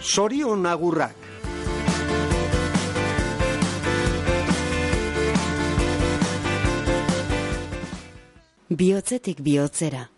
Zorion agurrak. Bihotzetik bihotzera.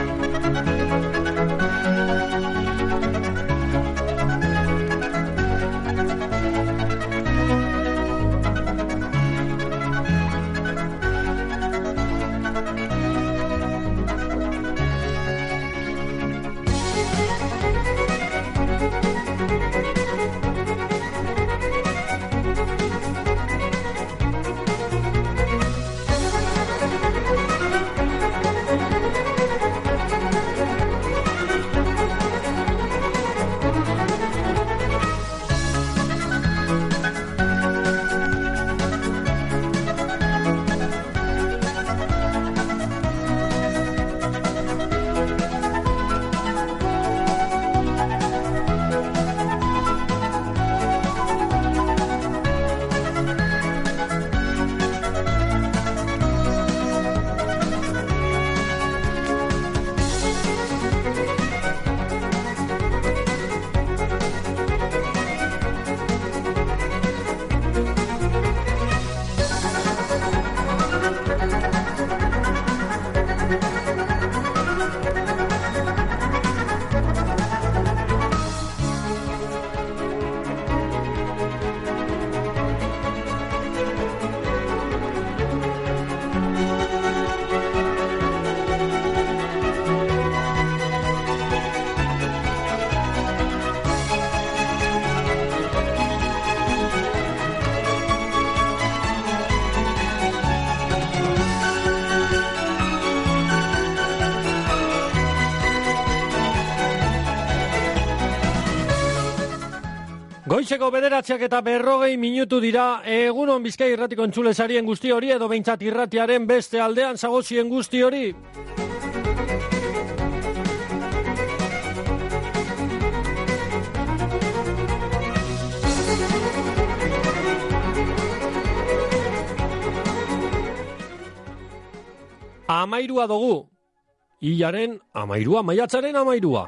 Goizeko 9:40 minutu dira. Egunon Bizkai irratiko entzulesarien guzti hori, edo behintzat irratiaren beste aldean zagozien guzti hori. Amairua dugu. Hilaren amairua, maiatzaren amairua.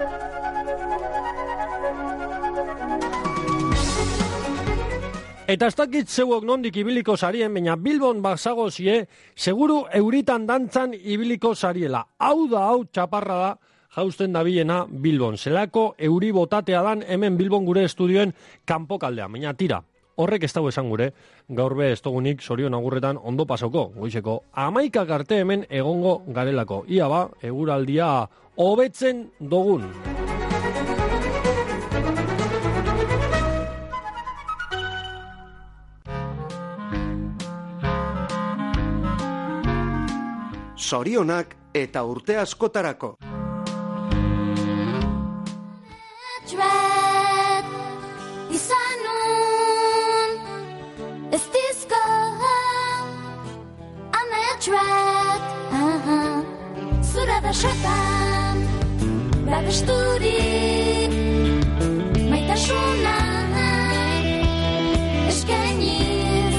Eta ez dakit zeuok nondik ibiliko sarien, baina Bilbon bazagozie, seguru euritan dantzan ibiliko sariela. Hau da, hau txaparra da, jausten dabilena Bilbon. Zelako euri botatea dan hemen Bilbon gure estudioen kanpokaldea. Baina tira, horrek ez dago esan gure, gaur be ez dugunik zorion agurretan ondo pasoko, goizeko 11 arte hemen egongo garelako. Ia ba, eguraldia hobetzen dugun. Zorionak eta urte askotarako. Izanun ez dizko ametrat zura da xatan babesturik maitasuna eskainiz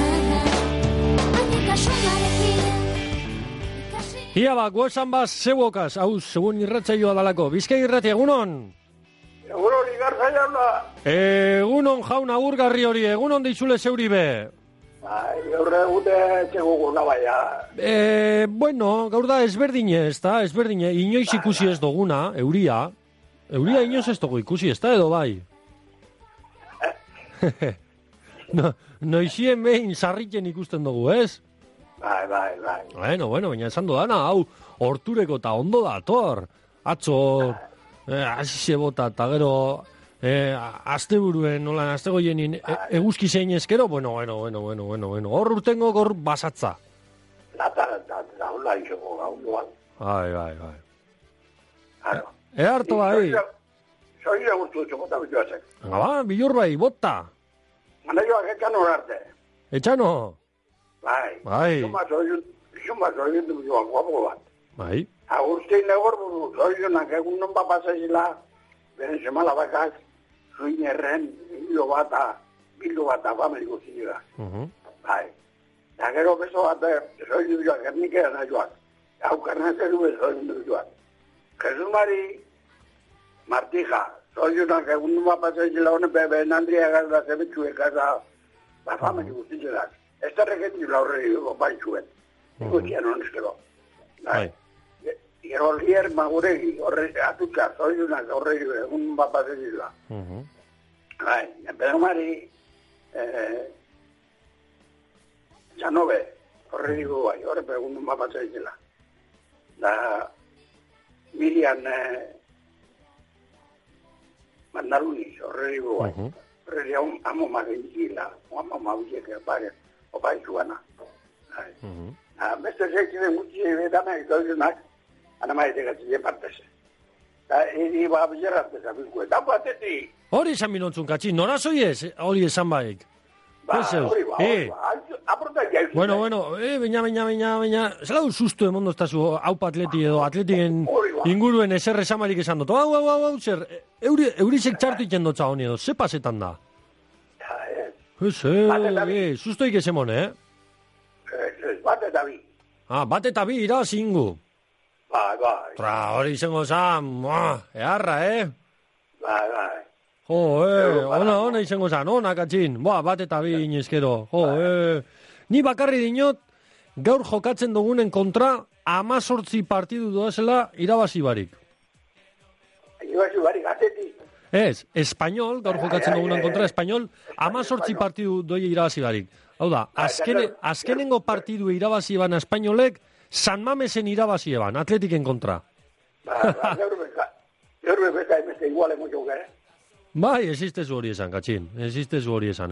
anikasunarekin. Ia ba, guesan baz zeuokaz, hau, segun irratzaioa dalako. Bizkai irratia, egunon? Egunon, igarza jauna. Egunon jaun agurgarri hori, egunon deitzule zeuri be. Gaur egute txegugu nabaia. Bueno, gaur da ezberdine, ez da, ezberdine. Inoiz ikusi ez duguna, euria. Euria inoiz ez dugu ikusi, ez da, edo bai? Noizien behin sarriken ikusten dugu, ez? Bai. Bueno, baina esan dudana, hau, hortureko eta ondo dator. Atzo, hasi bota, eta gero, asteburuen, nolan, astegoienin, eguzki zein ezkero, bueno. Hor urtengo gor basatza. Lata, hola izango gauduan. Bai. Harto bai. Soia guztu txokota bituazek. Ba, bilur bai, bota. Manaioak ekan horarte. Etxano? Bai. Xumaz hori du joan guapo bat. Bai. Agustin egor buru, zorionak egun non papasazila, beren semala bakaz, zuin erren, bildu bat afameliko zinera. Bai. Eta gero beso bat, zoin du joan, gernikera nahi joan. Hau karnazeru zoin du joan. Jesus Mari Martija, Zorionak egun bat pasaizela honen, behen Andria gazda zebetxue gaza, familia guztitzenak. Ez da regetila horreri baitxuen. Ikustian honezkero. Bai. Gero lier maguregi, atutxa, zorionak horreri egun bat pasaizela. Bai, Pedamari, Txanobe, horreri bai, horre egun bat pasaizela. Da, Mirian Mandaluniz, horreri bai. Horreri amo magenzila, amo mauzek pare, opai zuana. Beste zeitzen gutxi betana, itoizunak, anamaite gatzile partese. Da, eri babizerat ezabizko, eta batetik. Hori esan minontzun, Katxin, nora zoiez, hori esan baik? Hori ba, aporta jaizu. Bueno, baina, zela du sustu emondo estazu haupa atleti edo atletiken inguruen eser esamarik esan dut. Hau, zer, eurizek txartu iken dotza honi edo, ze pasetan da? Sustoik esemon, Bate eta bi. Bate eta bi irabazi ingu. Bai. Hori izango zan, eharra, Bai. Ona izango zan, ona Katxin. Bat eta bi inezkero. Ni bakarri dinot, gaur jokatzen dugunen kontra, 18 partidu doazela irabazi barik. Irabazi barik, atetik. Ez, Espainol, gaur jokatzen dugunen kontra, Espainol, 18 partidu doi irabazi barik. Hau da, azkenengo partidu irabazi ban Espainolek, San Mamesen irabazi eban, Atletiken kontra. Gaur beka emeste iguale mucho que, Bai, existezu hori esan, Katxin. Existezu hori esan,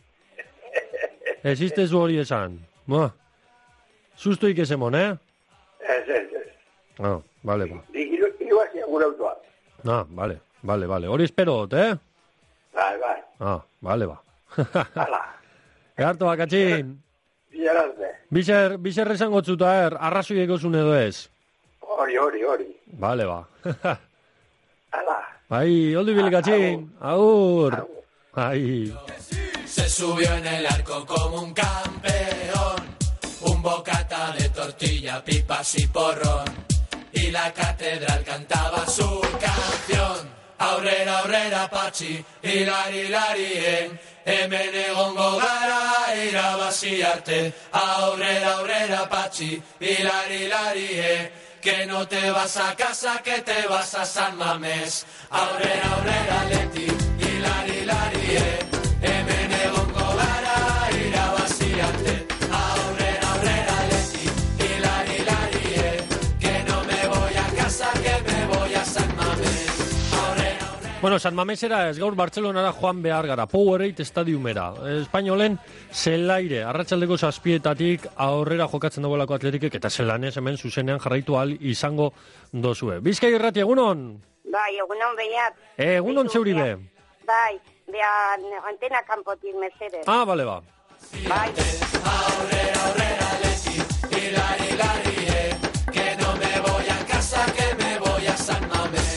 Existezu hori esan. Sustoik esemon, Ez. Vale, ba. Irabazi gure autoa. Vale. Hori espero dut, Bai. Vale, ba. Hala. Eharto ba, Katxin. Bilarazte. Bizer esango tzuta, arrazoi egozun edo ez. Hori. Vale, ba. Hala. Bai, oldu bil, Katxin. Agur. Bai. Se subió en el arco como un campeón, un bocata de tortilla, pipas y porrón, y la catedral cantaba su canción. Aurrera, aurrera, patxi, hilari, hemen egongo gara irabazi arte. Aurrera, aurrera, patxi, hilari, que no te vas a casa, que te vas a San Mamés. Aurrera, aurrera, leti, hilari, hemen egongo gara irabazi arte. Aurrera, aurrera, leti, hilari, que no me voy a casa, que me voy a San Mamés. Bueno, San Mamesera ez gaur Bartzelonara joan behar gara, Powerade estadiumera. Espainolen zelaire, arratsaldeko 7:00 aurrera jokatzen dagoelako Atletikek, eta zelanez hemen zuzenean jarraitu ahal izango dozue. Bizkai irrati, egunon? Bai, egunon behiat. Egunon zeuri be? Bai, behan antena kanpotik mesedez. Bale, ba. Bai. Aurrera, aurrera, leti, hilari, que no me voy a casa, que me voy a San Mamés.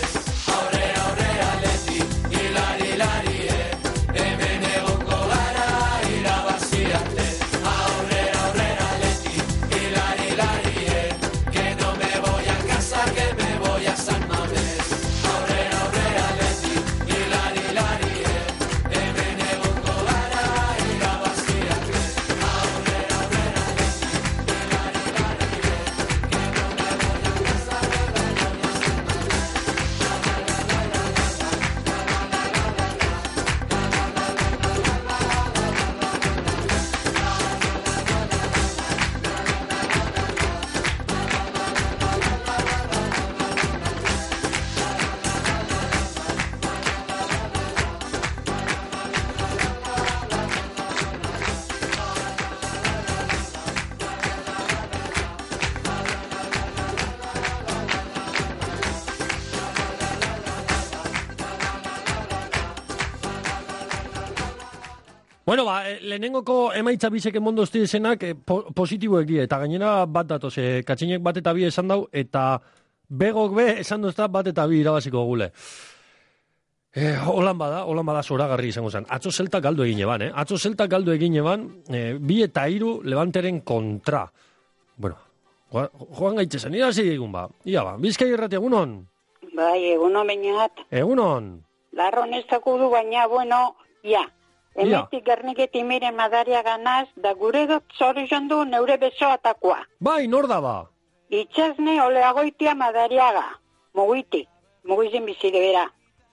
Bueno, ba, lehenengoko emaitza bizek emondo ezti esenak positiboek die, eta gainera bat datoz, Katxinek bat eta bi esan dau, eta begok be esan dozta bat eta bi irabaziko gule. Holan bada zoragarri izango zen. Atzo zelta galdu egin eban, Atzo zelta galdu egin eban, 2 eta 3 Levanteren kontra. Bueno, joan gaitzezen, irazi egun ba. Ia ba, Bizkai irrati egunon? Bai, egunon beñat. Egunon? Larron ez dakudu, baina, bueno, ja. Hemetik Gerniketik miren Madaria ganaz, da gure dut zorion du neure besoatakoa. Bai, nor da ba? Itxasne oleagoitia Madariaga, mugizin bizide bera.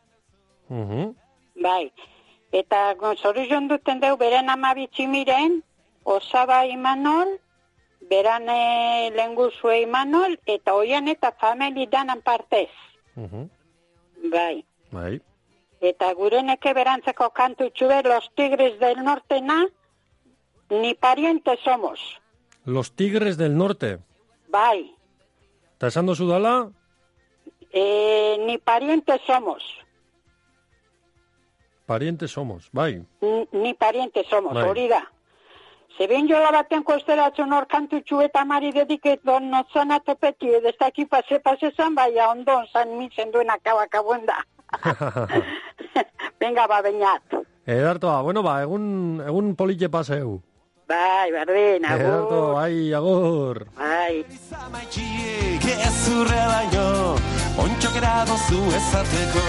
Bai, eta zorion duten deu beren amabitzi miren, Osaba Imanol, berane lenguzue Imanol, eta oian eta famili danan partez. Bai. Eta gureneke berantzeko kantu txube, Los Tigres del Nortena, ni parientes somos. Los Tigres del Norte. Bai. Eta esan dozu dala? Ni parientes somos. Parientes somos, bai. Ni parientes somos, Bai. hori da. Zeben jola baten kosteratzen hor kantu txube eta mari dediket don notzana topeti, edestaki pase zan, baina ondon zan mitzen duen akabuen da. Venga, ba, bainat. Edartoa, bueno, ba, egun politxe paseu. Bai, berdin, agur. Edarto, bai, agur. Bai. Gezurre baino, ontxokera dozu ezarteko.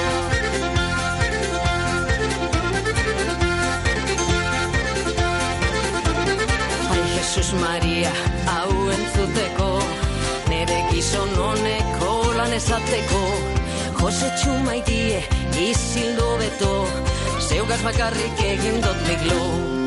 Ai, Jesus Maria, hau entzuteko, nere gizon honeko lan ezateko, Jose Txumaitie, izildo beto, zeugaz bakarrik egin dot miglo.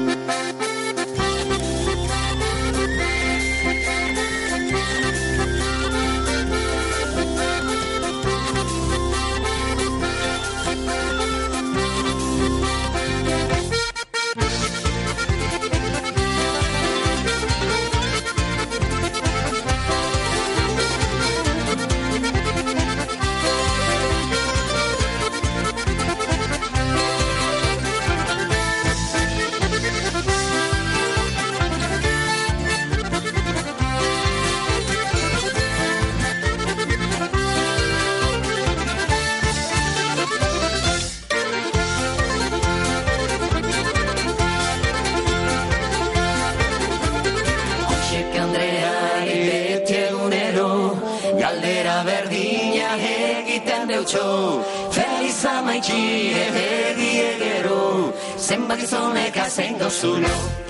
Feliz amaitxi egero, zenbat gizonek azein dozulo.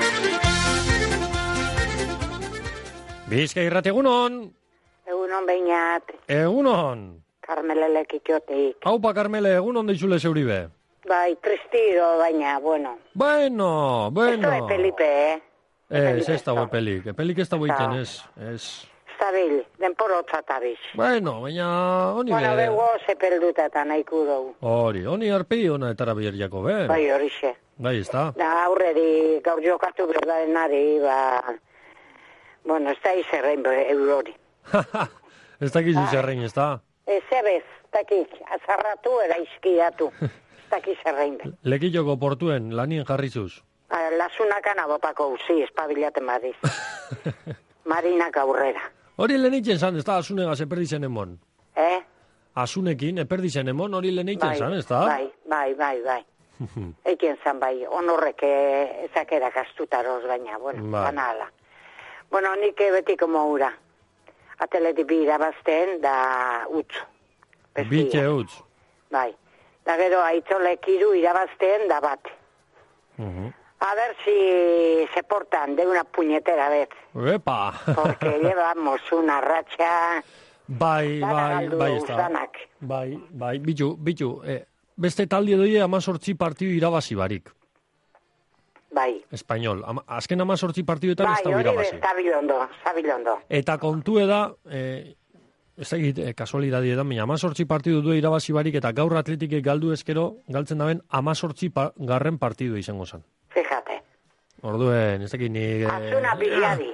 Bizkai irrati, egunon. Egunon behinat. Egunon. Karmelelek itxoteik. Haupa, Karmele, egunon deizule zeuribe. Bai, tristido, baina, bueno. Bueno. Esto es Felipe, Ez dago epelik. Epelik ez dago iten, ez. Zabil, denporotza tabiz. Bueno, baina honi Bueno, be. bego zepelduta eta nahiko dugu. Honi arpegi ona etara biherriako, be. Bai, horixe. Bai, ez da. Da, aurreri, gaur jokatu berdaren ari, ba... Bueno, ez da izerrein eurori. Ez dakizu zerrein, ez da. Ez ebez, takik, azarratu era izkiatu. Ez dakiz zerrein be. Lekilloko portuen lanien jarrizuz. Lasunakan abopako uzi, espabilaten badiz. Marinak aurrera. Hori lehenitzen zan, ez da, asunegaz eperdizen emon. Asunekin, eperdizen emon, hori lehenitzen zan, ez da? Bai. Ekin zan bai, honorrek ezakerak astutaroz baina, bueno, banala. Bueno, nik betiko moura. Ateleti bi irabazten da utzu. Bitxe utz. Bai. Da gero aitzolek iru irabazten da bat. A ver si se portan de una puñetera vez. Epa! Porque llevamos una racha... Bai, ez da. Bai, bitu, beste taldi doie 18 partidu irabazi barik. Bai. Espainol. Azken 18 partiduetan ez da irabazi. Bai, hori zabilondo. Eta kontue da, ez da kasualidadi edan, 18 partidu du irabazi barik, eta gaur Atletikek galdu ezkero, galtzen daben 18 garren partidu izango zen. Fíjate. Orduen, ez dakit ni... Asuna Villadi.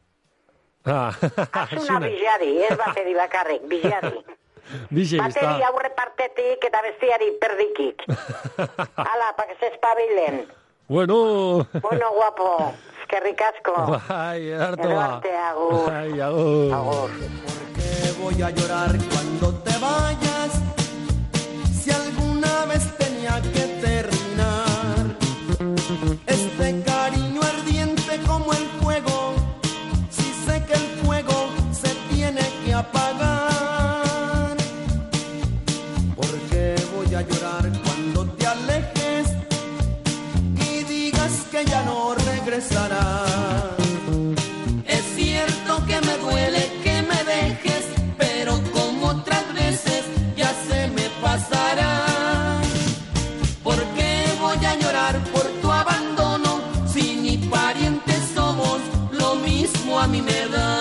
Asuna Villadi, ez bateri bakarrik, Villadi. Bateri aurre partetik eta bestiari perdikik. Hala, pa que se espabilen. Bueno, guapo, eskerrik asko. Bai, hartoa. Agur. Bai, agur. Agur. Porque voy a llorar cuando te vayas, si alguna vez tenía que terminar. Este cariño ardiente como el fuego, si sé que el fuego se tiene que apagar. Porque voy a llorar cuando regresarás. Es cierto que me duele que me dejes, pero como otras veces ya se me pasará. ¿Por qué voy a llorar por tu abandono si ni parientes somos? Lo mismo a mí me da.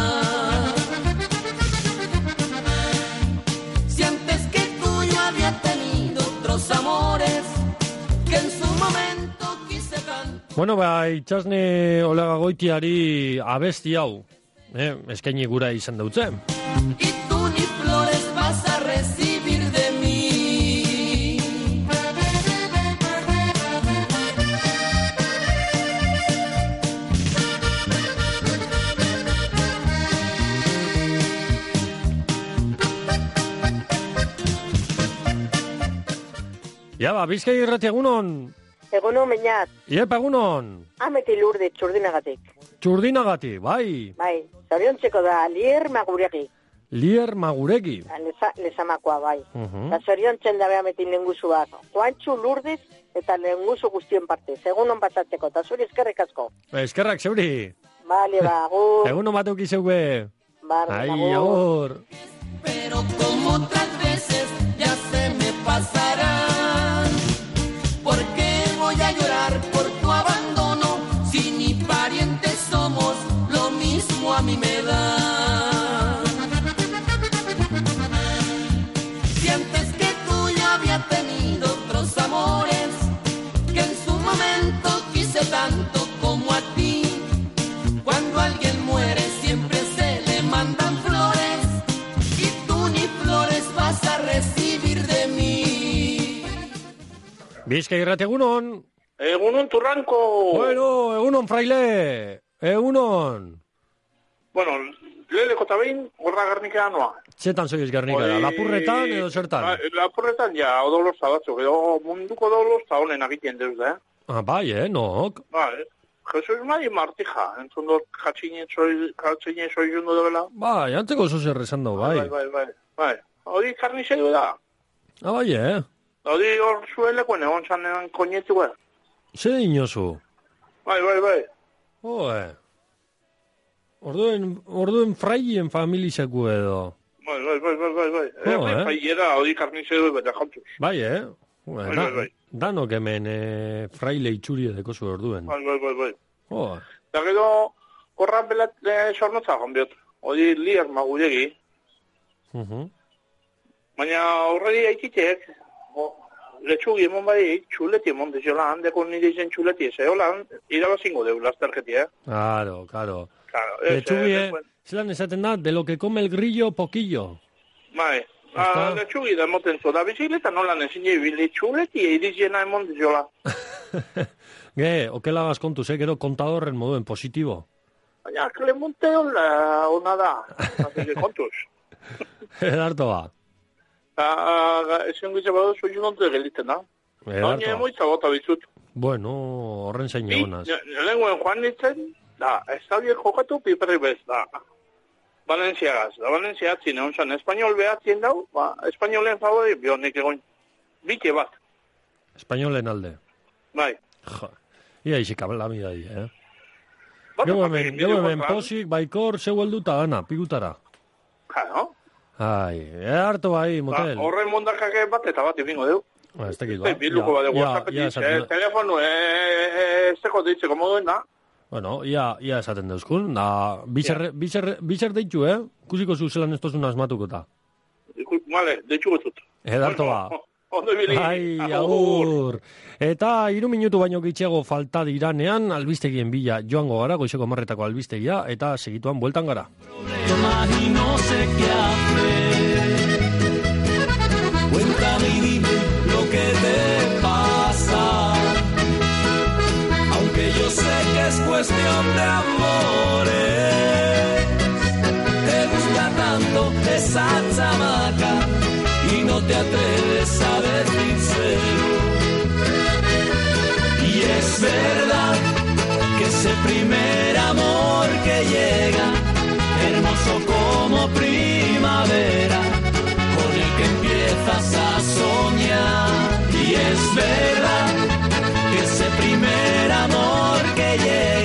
Si antes que tú yo había tenido otros amores que en su momento quise tanto. Bueno, itxasne Olega Goitiari abesti hau, eskaini gura izan dautze. Y tú ni flores vas a recibir de mí. Ja, Bizkai irrati egunon. Egunon, Beñat. Iepa egunon. Ameti Lurde, txurdinagatik. Txurdinagati, bai. Bai, zoriontzeko da, Lier Maguregi. Lier Maguregi. Lezamakoa, bai. Eta zoriontzen dabe ametin lenguzuak. Juantxu Lurdez eta lenguzu guztien partez. Egunon pasatzeko, eta zuri eskerrik asko. Eskerrak zeuri. Bale, ba, agur. Egunon bateuki zeube. Barra, Ai, agur. Pero como otras veces ya se me pasará. ¿Por qué voy a llorar por tu abandono si ni parientes somos? Lo mismo a mí me da. Si antes que tú yo había tenido otros amores que en su momento quise tanto como a ti. Cuando alguien muere siempre se le mandan flores y tú ni flores vas a recibir de mí. Bizkai irrati egunon. Egunon Turranko. Bueno, egunon fraile. Egunon. Bueno, leheko eta behin, horra Gernikea noa. Zetan zoiz Gernikara, lapurretan edo zertan? Lapurretan, ja, odolozta batzuk, edo munduko odolozta honen agitien deuz, Ah, bai, nok? Bai, Jesus Mari Martija, entzun dut katxine soi jundu dela. Bai, antzeko oso zer esan dau, bai. Bai. Hori karnizeru da. Ah, bai, Hori hor zuelekoen egon zanen konietu, Zer inozu? Bai. Orduen fraien familizako edo. Bai. Fraiera, hori karnizeru bete jautuz. Bai, Bai. Danok hemen fraile itxuri edeko zu orduen. Bai. Oh. Eta gero, horra belat sornotza jonbiot. Hori Lier Maguregi. Baina horredi haititek, letxugi emon bai, txuleti emon deziola, handeko nire izen txuleti ez, holan, irabazingo deu lasterketi, Claro. Letxugi, zelan esaten da, de lo que come el grillo, poquillo. Bai, letxugi da emoten zo, da bizikleta nolan ezin ebili txuleti irizena emon deziola. Okela bazkontuz, gero kontadorren moduen positibo. Baina, Clemente hola, ona da, azile kontuz. Edarto ba. Ezen gitza badu zoi unontu egelitzen da. Baina emoitza bota bizut. Bueno, horren zain egonaz. Lenguen joan nintzen, da, ez da biek jokatu piperri bez, da. Valentziagaz, da Valentziatzin egon zan espainol behatzien dau, espainolen favori bionik egon bite bat. Espainolen alde. Bai. Ia izik abela di, Geu hemen posik, baikor, zeu helduta gana, pigutara. Claro. Ai, hartu bai, motel. Horren mundakake bat eta bat ibingo deu. Ez tekit ba. Biluko bat WhatsAppetik, telefonu, ez teko deitzeko moduen da. Bueno, ia esaten deuzkun, da, bizer deitu, Kusiko zuzelan ez tozun asmatuko ta. Vale, deitu betut. Edarto ba. Ondo ibili. Ai, agur. Eta 3 minutu baino gitxego falta diranean, albistegien bila joango gara, goizeko marretako albistegia, eta segituan bueltan gara. Y no sé qué hacer. Cuéntame y dime lo que te pasa. Aunque yo sé que es cuestión de amores. Te gusta tanto esa chamaca y no te atreves a decírselo. Y es verdad que ese primer amor que llega, hermoso como primavera, con el que empiezas a soñar. Y es verdad que ese primer amor que llega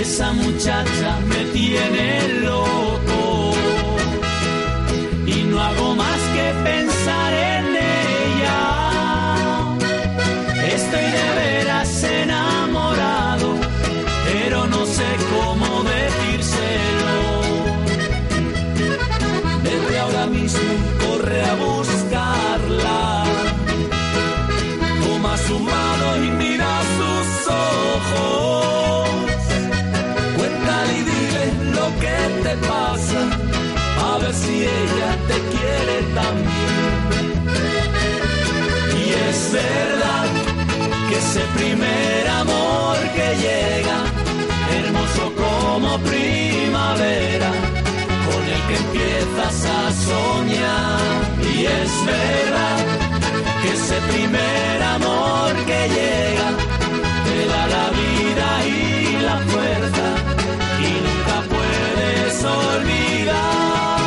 esa muchacha me tiene loco y no hago más que pensar en ella. Estoy de veras enamorado, pero no sé cómo decírselo. Desde ahora mismo corre a buscarla, toma su mano y mira sus ojos, cuéntale y dile lo que te pasa, a ver si ella te quiere también. Y es verdad que ese primer amor que llega, hermoso como primavera, con el que empiezas a soñar. Y es verdad que ese primer amor que llega, te da la vida y la fuerza, y nunca puedes olvidar.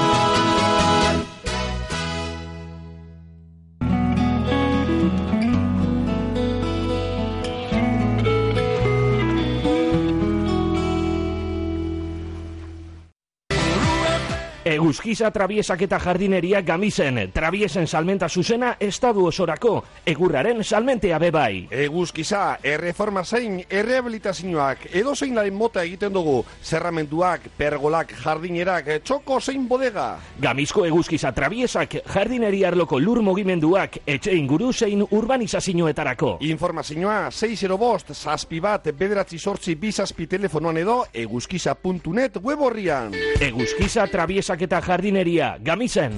Eguzkiza trabiesak eta jardineria Gamisen. Trabiesen salmenta zuzena estadu osorako. Egurraren salmentea bebai. Eguzkiza, erreforma zein, errehabilitazioak, edo zeinaren mota egiten dugu. Zerramenduak, pergolak, jardinerak, txoko zein bodega. Gamizko eguzkiza trabiesak, jardineria arloko lur mugimenduak, etxe inguru zein urbanizazioetarako. Informazioa 605 zazpi bat 982 telefonoan edo eguzkiza.net web horrian. Eguzkiza trabiesak eta jardineria, Gamisen.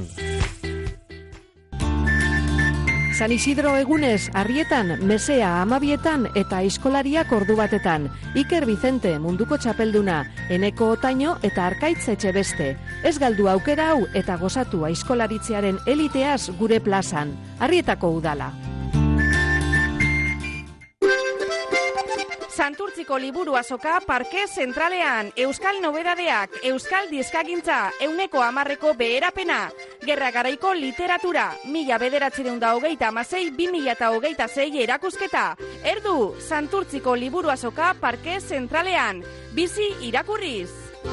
San Isidro egunez, Arrietan, Mesea, Amabietan eta Aizkolariak ordu batetan. Iker Vicente, munduko txapelduna, Eneko Otaino eta Arkaitz Etxebeste. Ez galdu aukera hau eta gozatu aizkolaritzearen eliteaz gure plazan. Arrietako udala. Santurtziko liburu azoka Parke Zentralean, Euskal Nobedadeak, Euskal Dizkagintza, 100% beherapena, Gerra Garaiko literatura, 1926-2026 erakusketa. Erdu, Santurtziko liburu azoka Parke Zentralean, bizi irakurriz.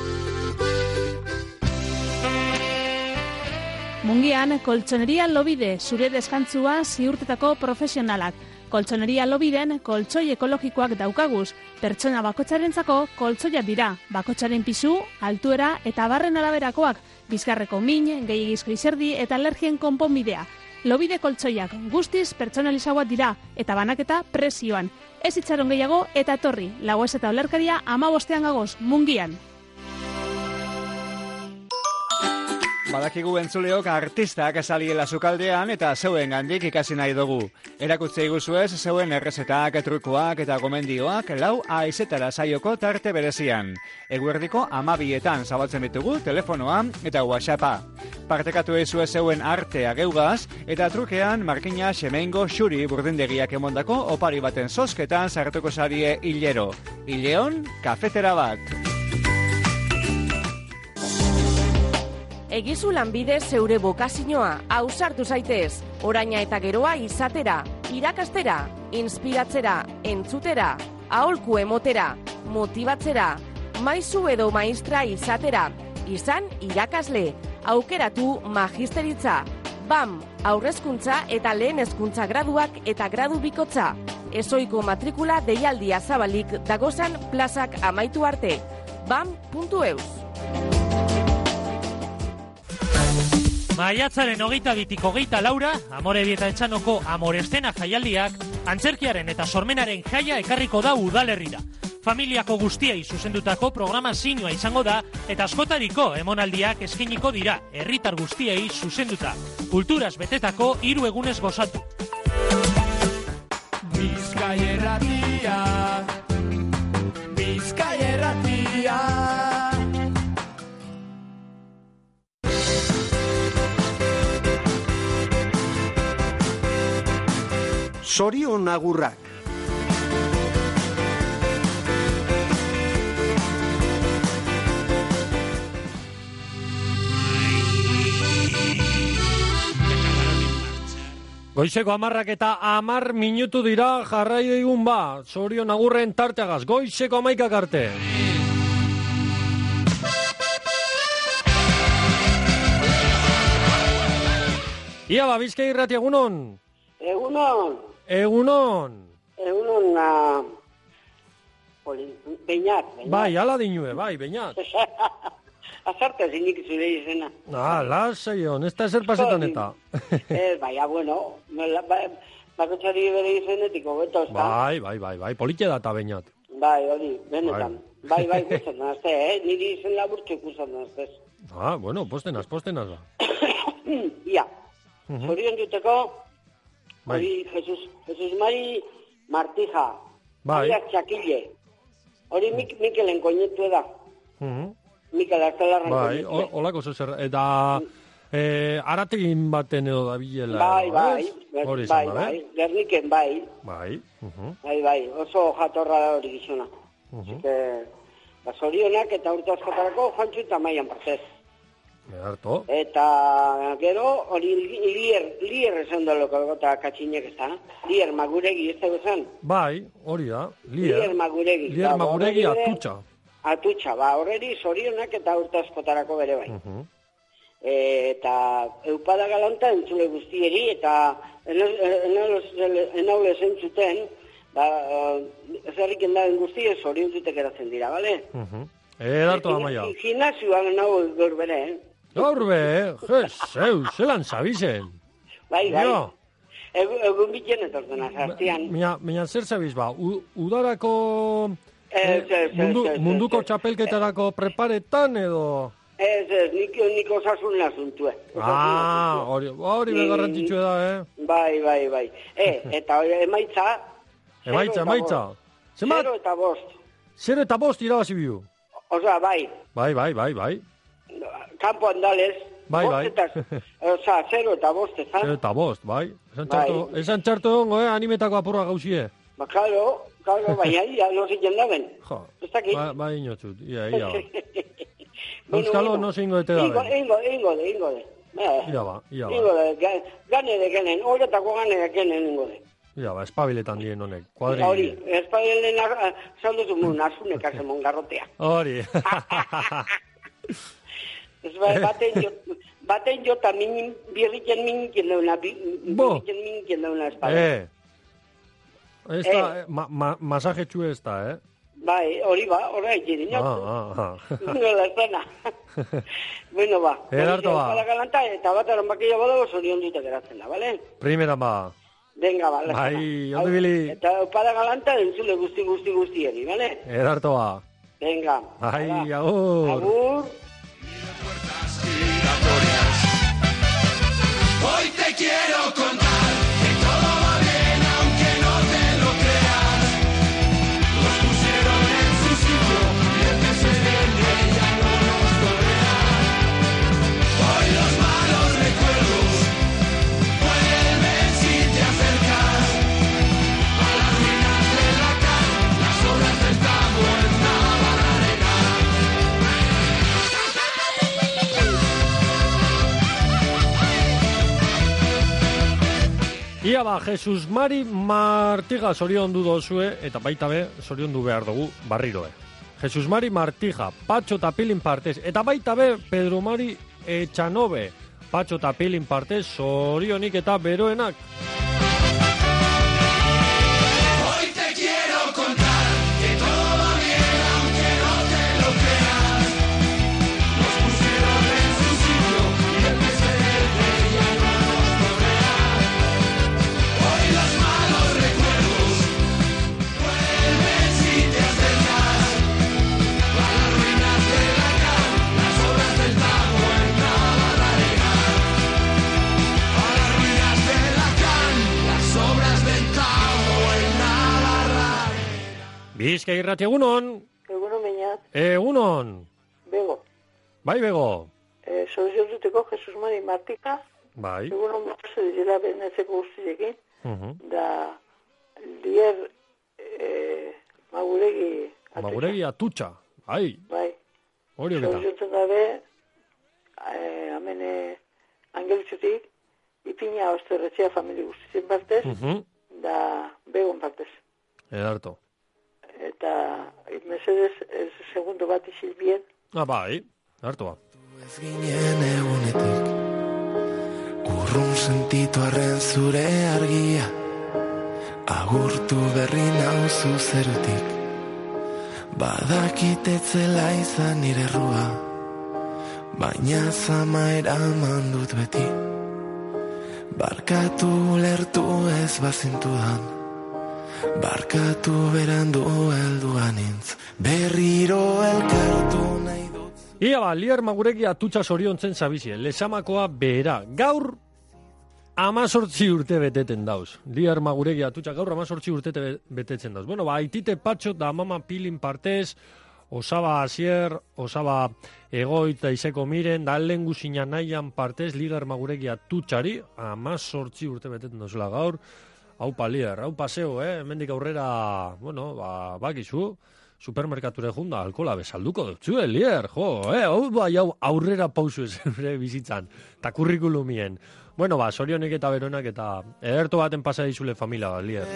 Mungian, Koltsoneria Lobide, zure deskantzua ziurtetako profesionalak. Koltsoneria Lobiden koltsoi ekologikoak daukaguz. Pertsona bakotxarentzako koltsoiak dira. Bakotxaren pisu, altuera eta barren araberakoak. Bizkarreko min, gehiagizko izerdi eta alergien konponbidea. Lobide koltsoiak guztiz pertsonalizagoak dira eta banaketa prezioan. Ez itxaron gehiago eta etorri. Lagoez eta olerkaria 15 gagoz, Mungian. Badakigu entzuleok artistak azaliela sukaldean eta zeuen gandik ikasi nahi dugu. Erakutze iguzuez zeuen errezetak, trukoak eta gomendioak 4 aizetara saioko tarte berezian. Eguerdiko 12etan zabaltzen ditugu telefonoa eta WhatsAppa. Partekatu ezue zeuen artea geugaz eta trukean markina xemeingo xuri burdindegiak emondako opari baten zozketan sartuko sarie hilero. Hileon, kafetera bat. Egizu lanbide zeure bokazioa, ausartu zaitez, oraina eta geroa izatera, irakastera, inspiratzera, entzutera, aholku emotera, motibatzera, maizu edo maistra izatera, izan irakasle, aukeratu magisteritza, BAM, aurrezkuntza eta lehen hezkuntza graduak eta gradu bikotza, ezoiko matrikula deialdia zabalik dagozan plazak amaitu arte, bam.eus. Maiatzaren 22-24 Amorebieta Etxanoko Amorestena jaialdiak antzerkiaren eta sormenaren jaia ekarriko da udalerrira. Familiako guztiei zuzendutako programazioa izango da eta askotariko emonaldiak eskainiko dira, herritar guztiei zuzenduta. Kulturaz betetako 3 egunez gozatu. Bizkaia Erratia, Bizkaia Erratia. Zorion agurrak. Goizeko 10 eta 10 minutu dira jarrai digun ba. Zorion agurren tarteagaz. Goizeko 11 arte. Ia, Bizkai Irrati, egunon. Egunon. Egunon. Egunon, Beñat. Bai, ala dinue, bai, Beñat. Azarte zinik zure izena. Lasai hon, ez da ezer pasetan eta. Baina, bueno, bakotxari bere izenetik hobeto, ez da? Bai, politia data Beñat. Bai, hori, benetan. Bai, guztan nazte, niri izen laburtxo guztan nazte. Bueno, postenaz da. Ia, zorion duteko, hori Jesus Mari Martija, ariak txakile. Hori Mikelen koinetu eda. Mikel Artelarren koinetu. Bai, holako zozer, eta arategin baten edo da bilela. Bai, Gerniken, bai. Bai, oso jatorra da hori gizona. Zorionak eta urte askotarako Juantxu eta Maian partez. Harto. Eta gero hori lier esan da lokagota katxinek ez da. Lier Maguregi ez da bezan. Bai, hori da. Lier Maguregi. Lier Maguregi atutxa. Atutxa, horreri zorionak eta urte askotarako bere bai. Eta eupada galanta entzule guztieri eta enaule zentzuten ezerriken daen guzti ez zorion zutek eratzen dira, bale? Edartu da maia. Gimnazioan nago gaur bere, Gaur be, zelan zabizen. Bai. Egun bitien etortzen azartian. Mina zer zabiz ba, udarako munduko txapelketarako preparetan edo... Ez, nik osasun lasutue. Hori begarrantzitsu da, Bai. Eta emaitza... Emaitza. 0 eta 5. 0 eta 5 irabazi biu. Osa, bai. Bai. Kampo andalez. Bai. Osa, 0 eta 5, ezan? 0 eta 5, bai. Esan txartu hongo, animetako apurra gauzie. Claro, baina no ziken daben. Bai, inotzut, ia. Euskalo no zingo dete daben. Ingo de. Ia ba. Ingo de, gane de genen, horretako gane de genen ingo de. Ja, espabiletan dien honek, kuadri. Hori, espabiletan salduzu mun, azunek azemon garrotea. Hori. Ez baten jota birriken miniken dauna espabiletan. Ez da, masajetxu ez da, Bai, hori ba, horra egin inotu. Nola zena. Bueno, ba. Edarto ba. Eta bat eran bakila badago zorion dute geratzen da, bale? Primera ba. Venga, ba. Bai, ondo bili. Eta opada galanta entzule guzti, bale? Edarto ba. Venga. Bai, agur. Agur. Hoy te quiero contar que todo va bien aunque no te lo creas. Nos pusieron en su sitio y el que se viene ya no nos torean. Hoy los malos recuerdos vuelven si te acercas a las ruinas de la Can, las obras del tambo en Navarrarena. Ia ba, Jesus Mari Martija zorion du dozue, eta baita be, zorion du behar dugu barriroe. Jesus Mari Martija, Patxo eta Pilin partez, eta baita be, Pedro Mari Etxanobe, Patxo eta Pilin partez, zorionik eta beroenak. Hoy te quiero contar que todo va bien aunque no te lo creas. Nos pusieron en su sitio y el que se debe ya no nos torea. Hoy los malos recuerdos vuelven si te acercas a las ruinas de la Can, las obras del tambo en Navarrarena. A las ruinas de la Can, las obras del tambo en Navarrarena. Bizkai Irrati, egunon. Egunon, Beñat. Egunon. Bego. Bai, bego. Zorion duteko Jesus Mari Martija. Bai. Egunon bose dira benetzeko guztiekin. Da lier Maguregi atutxa. Maguregi atutxa, bai. Bai. Hori oketa. Zorion dabe amene angelitzutik ipina osterretxea familia guztien partez, da begon partez. Edarto. Eta mesedez segundo bat isil bien. Bai, hartu ba. Ez ginen egunetik Urrun sentitu arren zure argia, agurtu berri nauzu zerutik. Badakitetzela izan nire errua, baina zama eraman dut beti. Barkatu lertu ez bazintudan, barkatu berandu helduan intz, berriro elkartu nahi dut. Ia ba, Lier Maguregi atutxa zoriontzen zabizie, lesamakoa behera. Gaur 18 urte beteten dauz. Lier Maguregi atutxa gaur 18 urte betetzen dauz. Bueno, ba, Aitite Patxo da mama Pilin partez, Osaba Asier, Osaba Egoita Iseko Miren, da lenguzina nahian partez, Lier Maguregi atutxari, 18 urte beteten dauzela gaur. Haupa Lier, haupa zeo, hemendik aurrera, bueno, ba, bakizu, supermerkature junda, alkola bezalduko dutxue, Lier, hau bai hau aurrera pausu ez bizitzan, eta kurrikulumien. Bueno, ba, sorionek eta beronak eta ederto baten pasa dizule familia bat, Lier.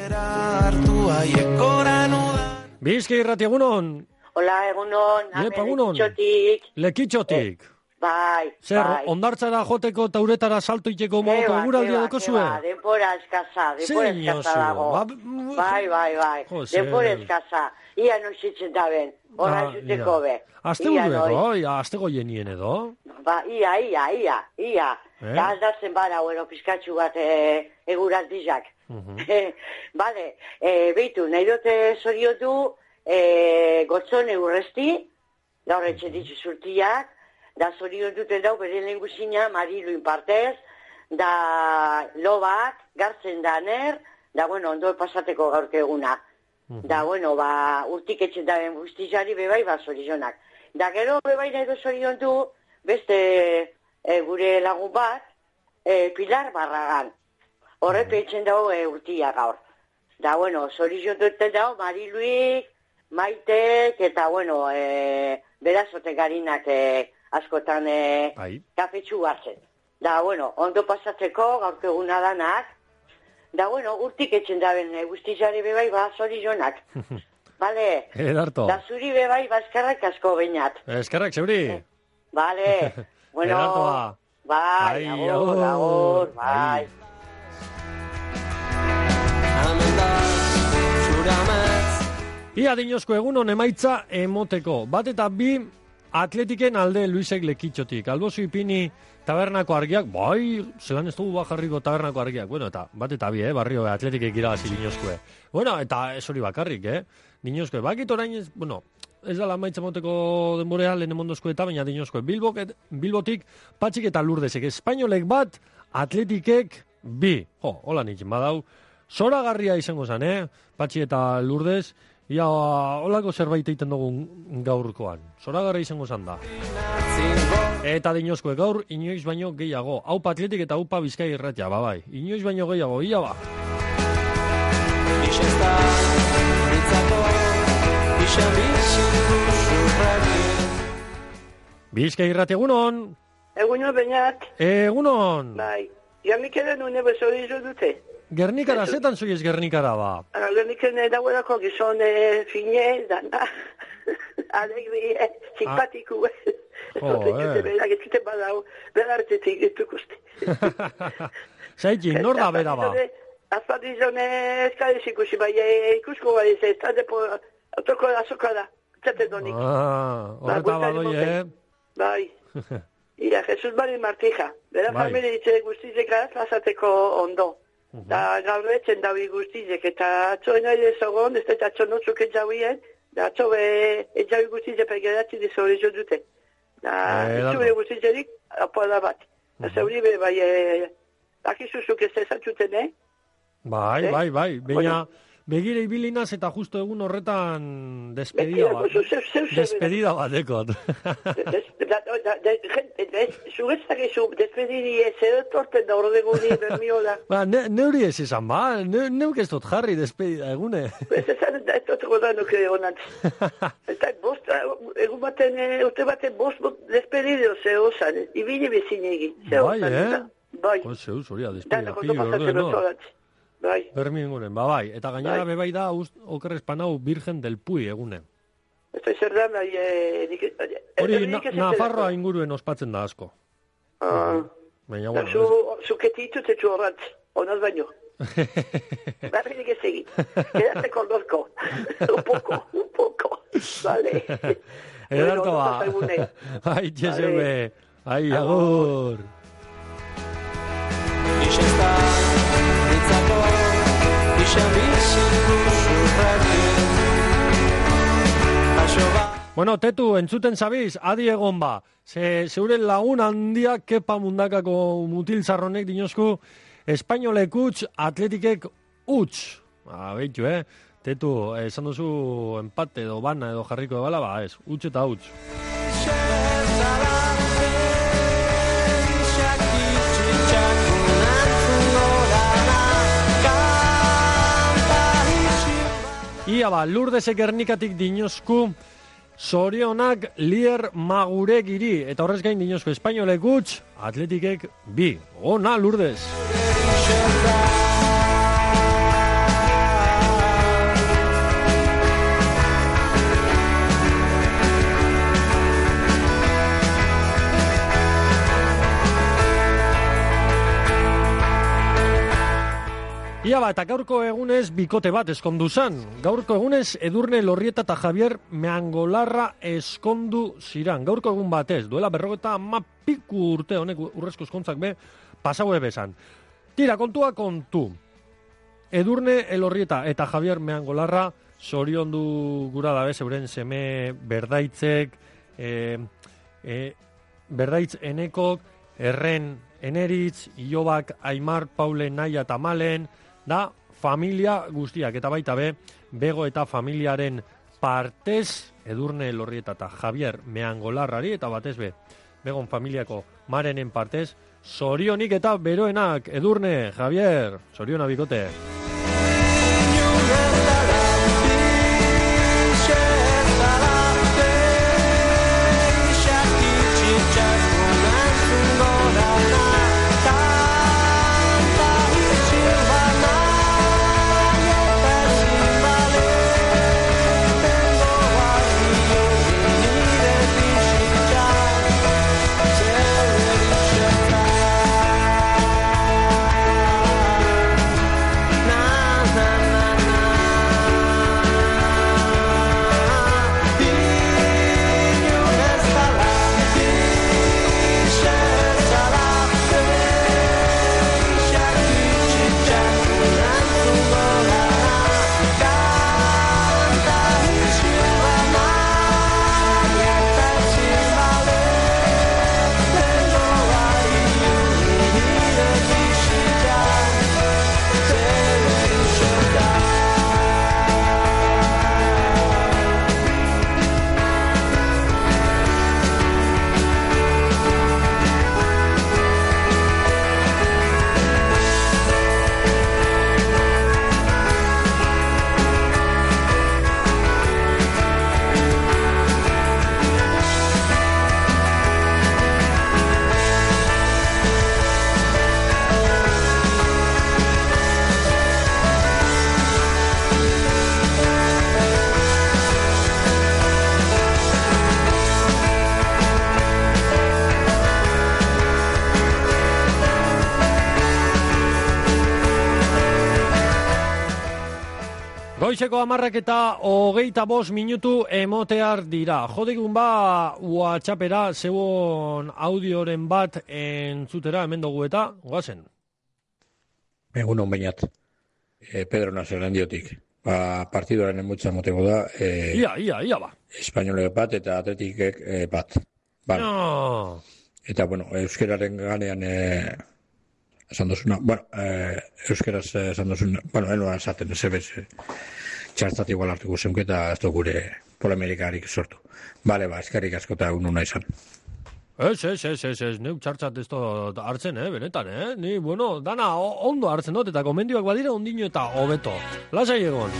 Bizki irrati, egunon? Hola, egunon, Lekitxotik. Lekitxotik. Bai, Zer, bai. ondartzara joteko eta uretara salto iteko moduko eguraldia deko zuen? Denbora eskasa dago. Bai. Denbora eskasa. Ia noizitzen da ben, horra zuteko be. Azte burreko, aztego jenien edo? Ba, ia. Da aldatzen bara, bueno, pizkatxu bat eguraldizak. Bale, behitu, nahi dute zoriotu, gotzone urresti, gaur etxe ditzu zurtiak, da zorion duten dau bere lenguzina Mariluin partez, da lobak, gartzen da ner, da bueno, ondo pasateko gaurke eguna. Da bueno, ba, urtik etxen da ben guztizari bebai, ba, zorionak. Da gero bebai nahi do zorion du, beste gure lagun bat, Pilar Barragan. Horrepe etxen dau urtia gaur. Da bueno, zorion duten dau Mariluik, Maitek, eta bueno, berazote garinak askotan kafetxu hartzen. Da, bueno, ondo pasatzeko, gaurko eguna danak. Da, bueno, urtik etxen da ben guztizari bebai, ba, zori jonak. Bale? Edarto. Da, zuri bebai, ba, eskerrak asko bainat. Eskerrak, zeuri. Bale. Bueno, Edartoa. Bai, agur, bai. Ia dinozko egunon emaitza emoteko. Bat eta bi atletiken alde Luisek Lekitxotik. Albozu ipini tabernako argiak, bai, zelan ez dugu bajarriko tabernako argiak. Bueno, eta bat eta bi, barrio atletikek irabazi dinozkoe. Bueno, eta ez hori bakarrik, dinozkoe. Bakit orain ez, bueno, ez da emaitza emoteko denborea lehen emondozko eta baina dinozkoe. Bilbotik Patxik eta Lurdesek. Espainolek bat, atletikek bi. Hola nintzen badau. Zoragarria izango zen, Patxi eta Lourdes. Ia, holako zerbait egiten dugun gaurkoan. Zoragarria izango zen da. Eta dinozkoe gaur, inoiz baino gehiago. Aupa Atletik eta aupa Bizkai irratia, bai. Inoiz baino gehiago, ia ba. Bizkai irratia, egunon? Egunon, bainat. Egunon. Bai. Janik ere nune bezori jo dute. Gernikara, zetan zoiez Gernikara ba? Gernikene dagoelako gizon fine, dana, alegri, simpatiku. Berak ezkiten badau, berartetik estukuste. Zaitin, nor da bera ba? Azpati zone eskaliz ikusi, bai ikusko bai ez, eta depo autoko azoka da, txaten donik. Horreta badoi, Bai. Ia, Jesus Mari Martija. Bera familia ditze guztizekaz, azateko ondo. Da gaur etxen daui guztizek, eta atzoen aile zogon, ez da atzo notzuk etxauien, da atzo etxaui guztizek pergeratzi dizore jo dute. Da, itzure guztizerik, apoada bat. Da, zeuri be, bai, akizuzuk ez ezatxuten, Bai. Baina, begire ibilinaz eta justo egun horretan despedida bat. Despedida bat, dekot. Zugetzak ezu, despedidi ez edotorten da ordeguni bermiola. Neuri ez izan, ba? Neuk ez dut jarri despedida egune. Ez dut godanuk honantz. Eta egun baten, urte baten bost despedidio zehozan, ibili bezin egin. Bai, Zeu, zoria, despedida pili orde, no? Bermi inguren, bai. Eta gainera bebai da, okerrez panau Virgen del Puy egunen. Estoy zer da, hori Nafarroa inguruen ospatzen da asko. Baina, bueno. Zuketitzu zetsu horrantz, honaz baino. Barrinik ez egin. Quédate con Lorco. Un poco. Vale. Ederto ba. Ai, Jesume. Ai, agur. Ixesta, ditzako, ixabiziku zurrakin. Bueno, Tetu, entzuten zabiz, adi egon ba. Zeure lagun handiak kepa mundakako mutil zarronek dinozku, espainolek utx, atletikek utx. Beitu, Tetu, esan duzu empate edo bana edo jarriko ebala, ba, ez, utx eta utx. Ia ba, Lurdesek Gernikatik dinozku, zorionak Lier Maguregiri, eta horrez gain dinozku espainolek utx, atletikek bi. Ona, Lourdes! Ia ba, eta gaurko egunez bikote bat eskondu zan. Gaurko egunez Edurne Lorrieta eta Javier Meangolarra eskondu ziran. Gaurko egun batez, duela 50 urte honek urrezko eskontzak be, pasau ebezan. Tira, kontua kontu. Edurne Lorrieta eta Javier Meangolarra zoriondu gura dabe zeuren seme berdaitzek, berdaitz enekok, erren eneritz, Iobak, Aimar, Paule, Naia eta Malen, da familia guztiak, eta baita be, Bego eta familiaren partez, Edurne Lorrieta eta Javier Meangolarrari, eta batez be, Begon familiako Marenen partez, zorionik eta beroenak, Edurne, Javier, zoriona bikote. Goizeko 10 eta 25 minutu emotear dira. Jodegun ba WhatsAppera zeuon audioren bat entzutera hemen dugu eta goazen. Egunon bainat. Pedro Nazelendiotik. Ba, partidoaren emutza moteko da. Ia ba. Espainolek bat eta atletikek bat. Vale. No. Eta, bueno, euskeraren ganean esan dozuna. Bueno, euskeraz esan dozuna. Bueno, enoa esaten, ez txartzat igual hartuko zeunk eta ez gure polemerikarik sortu. Bale, ba, eskerrik asko eta egun hona izan. Ez, neu txartzat ez hartzen, benetan, Ni, bueno, dana ondo hartzen dut, eta komendioak badira ondino eta hobeto. Lasai egon.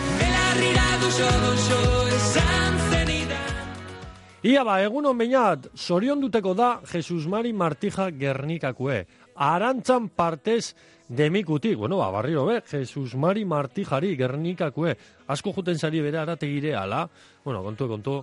Ia ba, egunon bainat, zorion duteko da Jesus Mari Martija Gernikakue. Arantzan partez demikutik, bueno, ba, barriro be, Jesus Mari Martijari Gernikakue. Asko juten zari bere arategire ala. Bueno, kontu,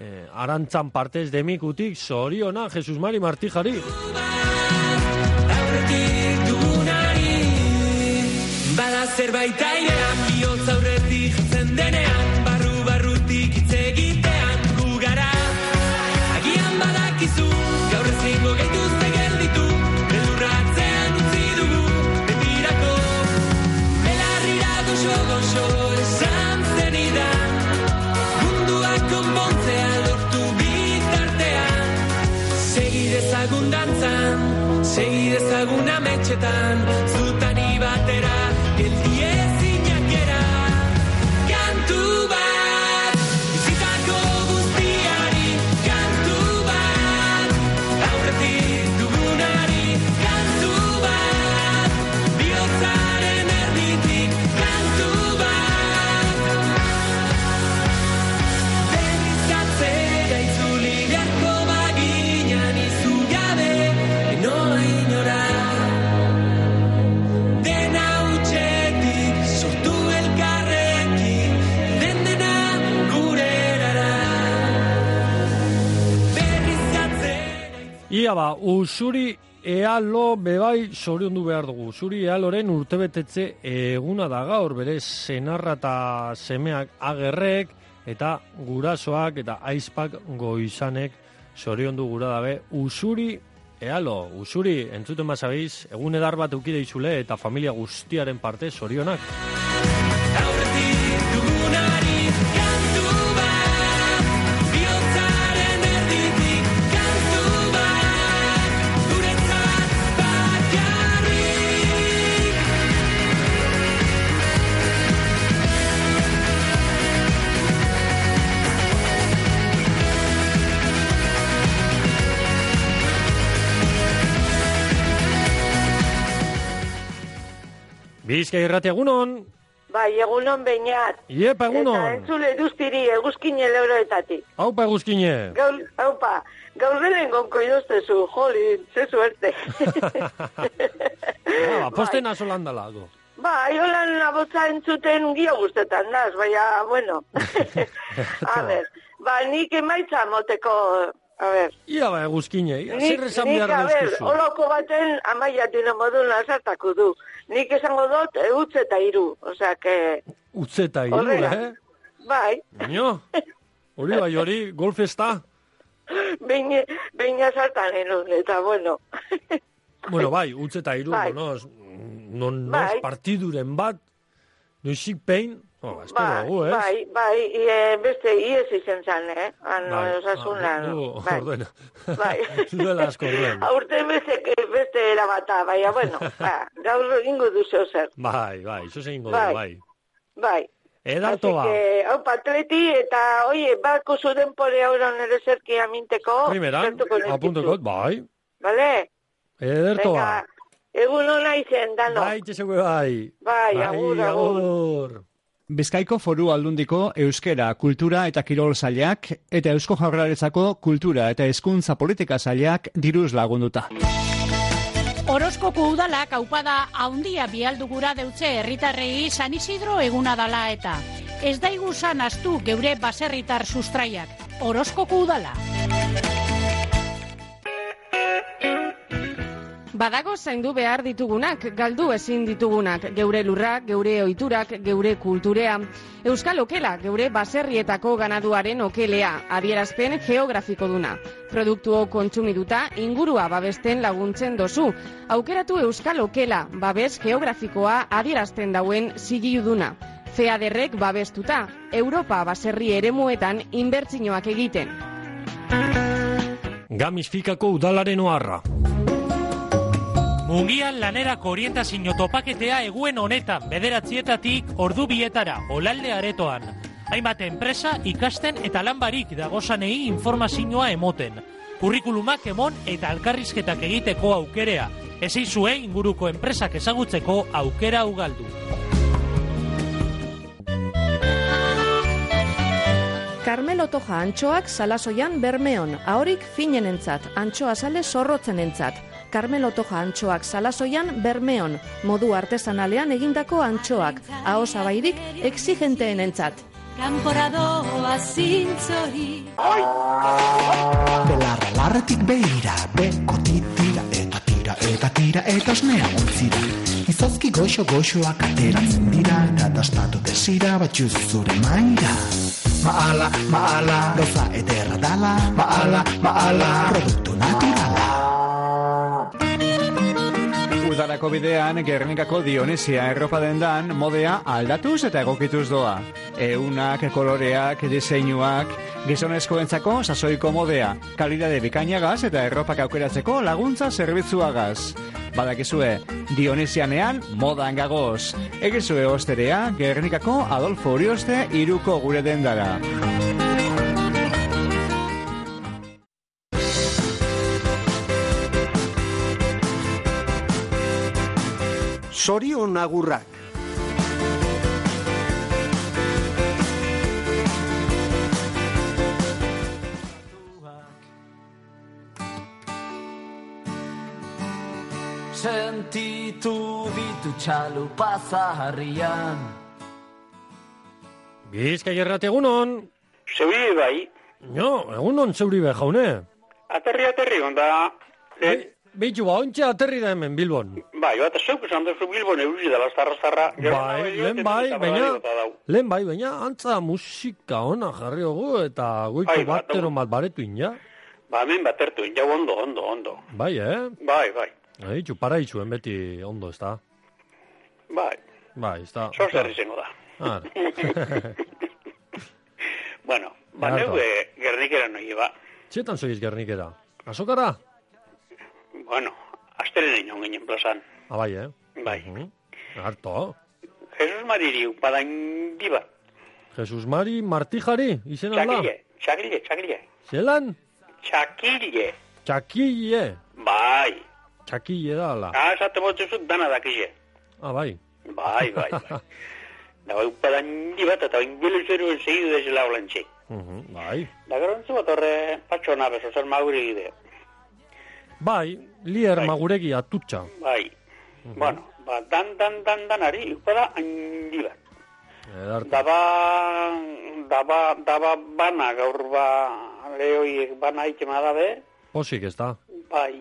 arantzan partez demikutik, zoriona Jesus Mari Martijari. aurretik dugunari. Bada zerbait airean, bihotz aurretik zen denean, barru-barrutik hitz egitean gu gara. Agian badakizu, gaur ezingo gaituzte gelditu, beldurratzean utzi dugu, betirako. Belarrira goxo esan zenidan, munduak konpontzea lortu bitartean. Segi dezagun dantzan, segi dezagun ametxetan, zutani batera, geldi ezinak gera. Kantu bat, bizitako guztiari, kantu bat, aurretik dugunari, kantu bat, bihotzaren erditik, kantu bat. Berrizkatzera itzuli beharko baginan izu gabe, enoa inora. Dena utxetik sortu elkarrekin, dena gure erara. Berrizkatzera Ia ba, Usuri Ealo bebai zoriondu behar dugu. Usuri Ealoren urtebetetze eguna da gaur, bere senarra eta semeak agerrek, eta gurasoak eta aizpak goizanek zoriondu gura dabe. Usuri Ealo, Usuri, entzuten bazabiz, egun edar bat eukide izule eta familia guztiaren parte zorionak. dugunari, kantu bat, bihotzaren erditik, kantu bat, guretzat bakarrik. Bizkai irrati egunon. Bai, egunon behinat. Iepa egunon. Eta entzule duztiri eguzkine leuroetatik. Haupa eguzkine. Haupa, gaur delen gonko idoztezu, jolin, ze suerte. Posten azolandala, go. Bai, holan abotza entzuten gio guztetan naz, baina, bueno. A ver, nik emaitza moteko, a ver. Ia ba eguzkine, zer esan behar duzkuzu. Oloko baten amaiatino modun azartako du. Nik esango dut, utz eta iru, osea, que... Utz eta iru, Bai. Baina, hori bai, hori, golfesta. Beina sartan enun, eta bueno. Bueno, bai, utz eta iru, non partiduren bat, noizik pein, espero dugu, ez? Bai, beste iez izen zan, osasunan. Ordena. Zuela asko ordena. Aurte beste erabata, baina, bueno, gaur ingo duzu zer. Bai, zo ingo du, bai. Bai. Edarto ba. Así que, hau patleti, eta, oie, bako zuden pore auron ere zerki aminteko. Primeran, apuntekot, bai. Vale? Ederto ba. Egun hona izen, dano. Bai, txesegue bai. Bai, agur. Bizkaiko Foru Aldundiko Euskera, Kultura eta Kirol Sailak eta Eusko Jaurlaritzako Kultura eta Hezkuntza Politika Sailak diruz lagunduta. Orozkoko udalak aupada haundia bialdugura deutze herritarrei San Isidro eguna dala eta. Ez daigu san astu geure baserritar sustraiak. Orozkoko udala. Badago zaindu behar ditugunak, galdu ezin ditugunak, geure lurrak, geure ohiturak, geure kulturea. Euskal Okela, geure baserrietako ganaduaren okelea, adierazpen geografiko duna. Produktuo kontsumiduta, ingurua babesten laguntzen dozu. Aukeratu Euskal Okela, babes geografikoa adierazten dauen zigiluduna. FEADERrek babestuta, Europa baserri eremuetan inbertsioak egiten. Gamisfikako udalaren oharra. Mungian lanerako orientazio topaketea eguen honetan, 9:00 ordu 2:00 Olalde aretoan. Hainbat enpresa ikasten eta lanbarik dagozanei informazioa emoten. Kurrikulumak emon eta alkarrizketak egiteko aukerea. Ezeizue inguruko enpresak ezagutzeko aukera ugaldu. Carmelo Toja antxoak Salasoian Bermeon, ahorik finenentzat, antxoa sale zorrotzenentzat. Carmelo Toja antxoak Salasoian Bermeon, modu artesanalean egindako antxoak, ahosabairik exigenteenentzat. Kanporadoa zintzori. Belarra larretik behira, beko tira eta tira eta tira edosnea ontzira. Izozki goxoak ateratzen dira, eta dastatu desira batxuz zure maira. Maala, gauza ederra dala, maala, produktu naturala. Udarako bidean, Gernikako Dionesia erropa dendan, modea aldatuz eta egokituz doa. Eunak, koloreak, diseinuak, gizonezkoentzako sasoiko modea, kalidade bikainagaz eta erropak aukeratzeko laguntza zerbitzuagaz. Badakizue, Dionesianean modan gagoz. Egizue osterea, Gernikako Adolfo Urioste 3 gure dendara. Zorion agurrak. Sentitu ditu txalupa zaharrian. Bizkai Irrati, egunon. Zeuri bai. Jo, egunon zeuri be, jaune. Aterri, onda. Beitu ontxe aterri da hemen, Bilbon. Bai, bat zeuk esan duzu Bilbon eusi dela zarra. Lehen bai, baina antza musika ona jarri hogu eta goiko batero bat baretu inja. Ba, hemen batertu inja, ondo. Bai, Bai. Aitu, paraitxuen beti ondo, ez da? Bai, ez da. Zozer izango da. Bueno, neu Gernikera noi, ba. Txetan zoiz Gernikera? Azokara? Bueno, asteren inon ginen plazan. Bai, Bai. Harto. Jesus Mariri upadan diba. Jesus Mari Martijari, izen ala? Txakile. Zelan? Txakile. Bai. Txakile da, ala. Esate botzuzut dana dakize. Bai. Bai. Da bai upadan diba eta ingelu zeru segidu desela holantxe. Bai. Da gero entzu bat horre patxo nabez, ozer magure gide. Bai, lier maguregi atutxa. Bai. Bueno, ba, danari, upada handi bat. Daba bana gaur ba, lehoiek bana ikema dabe. Posik ez da. Bai.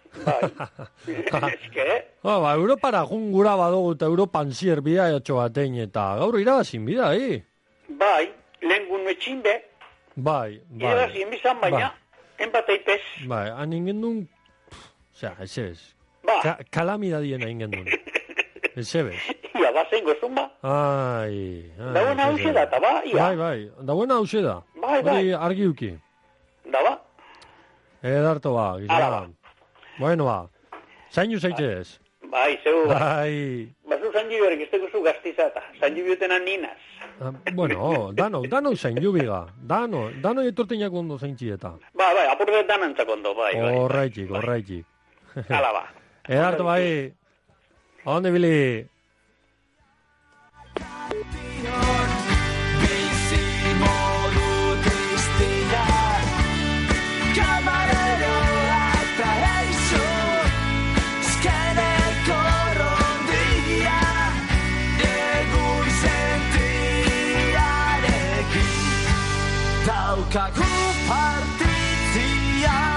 Eske? Ba, Europara jungura badugu eta Europan zier bida jatxo batein eta gaur irabazin bida, Bai, lehen gun metxin be. Bai. Irabazin bizan baina, enbateipez. Bai, han ingendun... Osea, ez. Ba. Kalamidadien egin duen. Ezebez. Ia, da zein gozun ba. Ai. Da buena hause da, eta ba, ia. Bai. Da buena hause da. Bai. Hori argi uki. Da ba. Edarto ba, gizara. Bueno ba. Zainu zaitez. Bai, zeu. Bai. Bazu zainu horrek, ez teguzu gaztizata. Zainu biotenan ninaz. Bueno, dano zain jubiga. Dano etorteinak ondo zaintzieta. Bai, apurret danantzak ondo, bai. Horraitik. Hala ba. Edarto bai. Onde bili? Kaku partitzia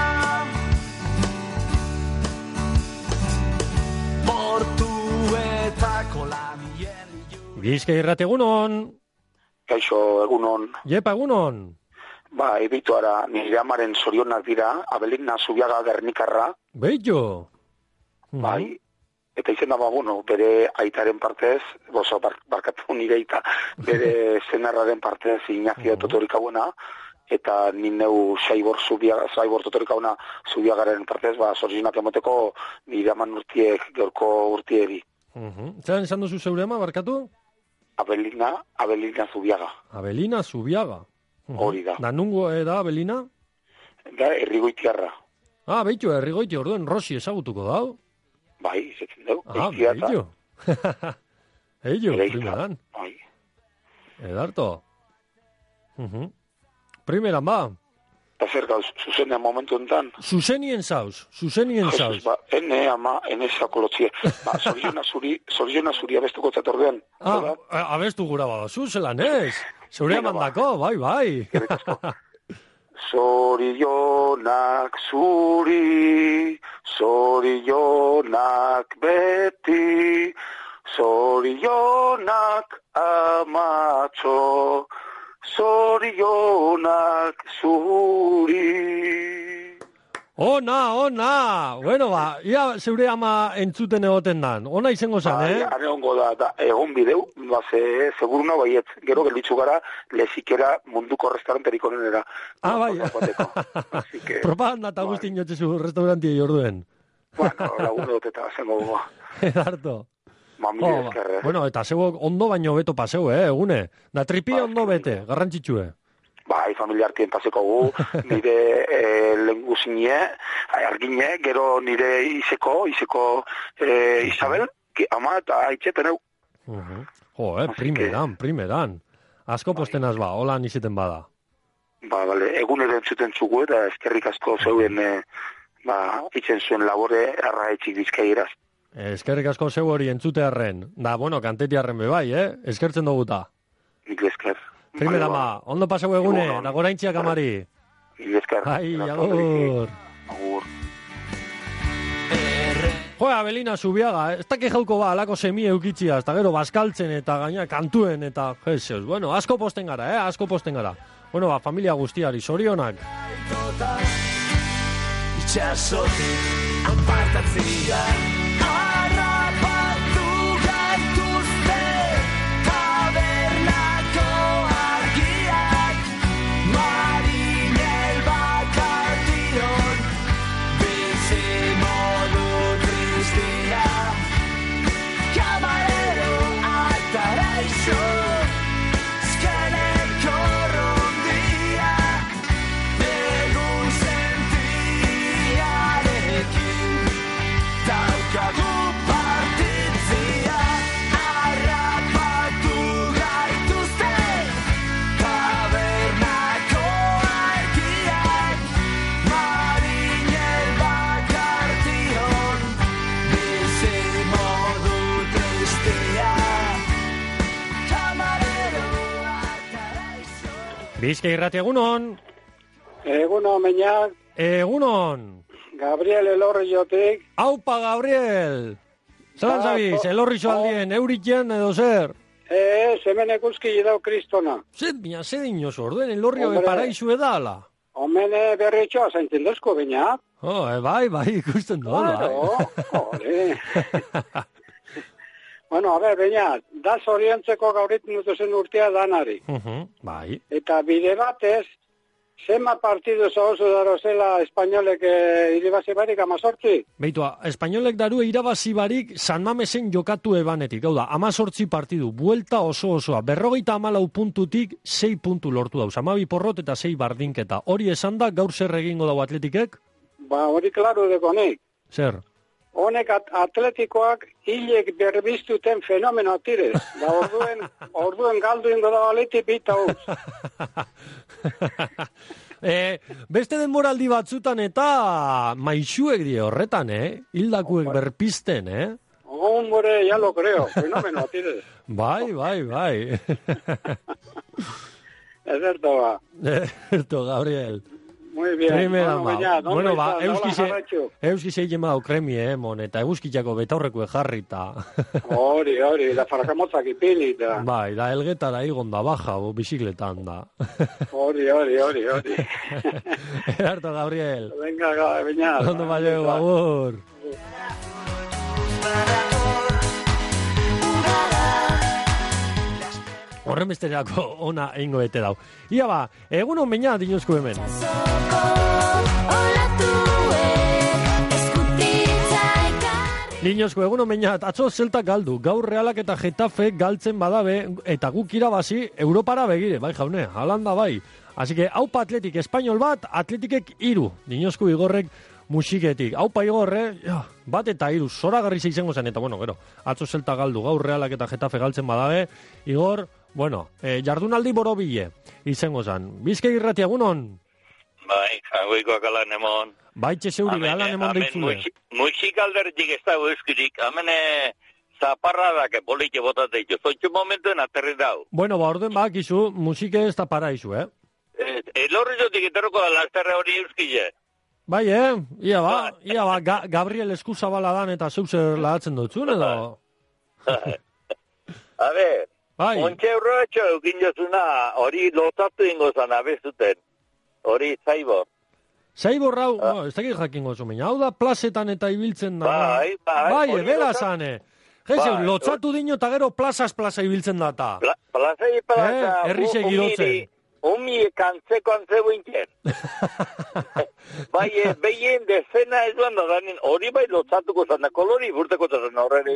Portuetako lamien Bizkai Irrati, egunon. Kaixo, egunon. Jepa, egunon. Ba, ebituara, nire amaren zorionak dira, Abelina Zubiaga Gernikarra. Beito. Bai, eta izen daba, bere aitaren partez, barkatu nire aita, bere zenarraren partez Iñazio Totorika buena, eta nineu Saibor Totorika buena Zubiagaren partez, zorionak emoteko nire aman urtiek, gaurko urtieri. Zeran esan duzu zeure ama, barkatu? Abelina Zubiaga. Abelina Zubiaga. Hori da. Da nungo da, Abelina? Da, Errigoitiarra. Beitxo, Errigoiti, orduen Rosi ezagutuko dau. Bai, izatzen dau. Beitxo. Eillo, primeran. Bai. Edarto. Primeran, ba. Eta zer gauz, zuzenean momentu enten? Zuzenien zauz. Jesus, ba, ene zakolotzie. Ba, zoriona zuri abestuko zatordean. Abestu gura bada, zuzelan ez. Zure amandako, bai. Zorionak zuri, zorionak beti, zorionak amatxo, zorionak zuri. Ona! Bueno, ia zeure ama entzuten egoten dan. Ona izango zan, Hane ongo da, egon bideu, seguruna baiet, gero gelditzu gara, lezikera munduko restauranterik onenera. Bai. Propaganda eta guztin jotzezu restaurantiei orduen. Bueno, lagun dut eta zengo goa. Edarto. Mamile ezkerre. Bueno, eta zego ondo baino beto paseu, egune. Da tripia ondo bete, garrantzitsue. Bai, familiartien paseko gu, nire lenguzinie, argine, gero nire izeko Isabel, ama eta aitxeten eu. Primeran. Asko postenaz holan izeten bada. Bale, egun ere entzuten zugu eta eskerrik asko zeuen, itzen zuen labore arraetxik bizkairaz. Eskerrik asko zeu hori entzutearren. Da, kantetiarren bebai, eskertzen duguta. Nik esker. Primera ma, ondo pasau egune, nagoraintziak amari. Esker. Agur. Joa, Belina Zubiaga, ez daki jauko alako semi eukitxia, ez da gero bazkaltzen eta gaina kantuen eta, Jesus, bueno, asko posten gara, asko posten gara. Bueno, familia guztiari, zorionak. Itxasotik apartatzia, harrapatu gaituzte, tabernako argiak, marinel bakartion, bizi modu tristia, kamarero ataraixo, zkeneko rondia, egun sentiarekin, daukagu partitzia, harrapatu gaituzte, tabernako argiak, marinel bakartion, bizi modu tristia, kamarero ataraixo. Bizka irrati egunon. Egunon, meñak. Egunon. Gabriel Elorriotik. Aupa, Gabriel. Zeran zabiz, Elorrizo aldien, euritien edo zer? Hemen ekuski idau kristona. Zer dinoz orduen, Elorrio paraizu edala. Hemen berretxoa zaintzen dozko, baina. Bai, ikusten dola. Jode. Bueno, a ber, baina, da zoriontzeko gauritzen dutuzen urtea danari. Bai. Eta bide batez, zema partidu zaozu daro zela espainolek iribazi barik 18? Beitua, espainolek darue irabazi barik San Mamesen jokatu ebanetik. Hau da, 18 partidu, buelta osoa. 54 puntutik 6 puntu lortu dauz. 12 porrot eta 6 bardinketa. Hori esan da, gaur zer egingo dau atletikek? Hori klaru dekonik. Zer? Honek atletikoak hilek berbiztuten fenomeno atirez. Da orduen galdu ingo da baleti bita hoz. Beste denboraldi batzutan eta maixuek die horretan, hildakuek berpisten, Hombre, ya lo creo, fenomeno atirez. Bai. Ederto ba. Ederto, Gabriel. Muy bien. Bueno, euskiz egin badau kremi, mon, eta euskitxako betaurreko jarrita. Hori, da farakamotzak ipini, da. Bai, da elgetara igon da baja, bizikletan da. Hori. Edarto, Gabriel. Venga, baina. Ondo baileu, agur. Horren besterako ona eingo bete dau. Ia ba, egunon baina dinozko hemen. Dinozko, egunon baina, atzo zeltak galdu. Gaur Realak eta Getafe galtzen badabe, eta guk irabazi Europara begire, bai jaune, halanda bai. Así que, haupa atletik espainol bat, atletikek 3. Dinozko Igorrek musiketik. Haupa Igorre, bat eta 3, zoragarri izango zen, eta bueno, gero, atzo zeltak galdu, gaur Realak eta Getafe galtzen badabe, Igor, bueno, jardunaldi borobile izango zen. Bizkai irrati egunon? Bai, jagoikoak alan emon. Baitxe zeuri, alan emon deitzule. Musikalderdik ez dago eskurik, amene zaparradake polike botateitu. Zontxu momentuen aterri dau. Bueno, orduen bakizu, musike ez da paraizu, Elorrizotik eterroko da lasterre hori euskile. Bai, ia ba, Gabriel Eskuzabala dan eta zeuzer lahatzen dutzun, edo? A ver, ontxe urratxo eukin jozuna, hori lotatu ingozan abezuten, hori Zaibor. Zaibor hau, ez dakit jakingo zumina, hau da plazetan eta ibiltzen da. Bai, bera zane. Jezeu, lotzatu dino eta gero plazaz-plaza ibiltzen data. Plaza, herrixe girotzen. Umi kantzeko buintzen. Bai, behien dezena ez duan da danin, hori bai lotzatuko zan da, kolori burteko zan horreri.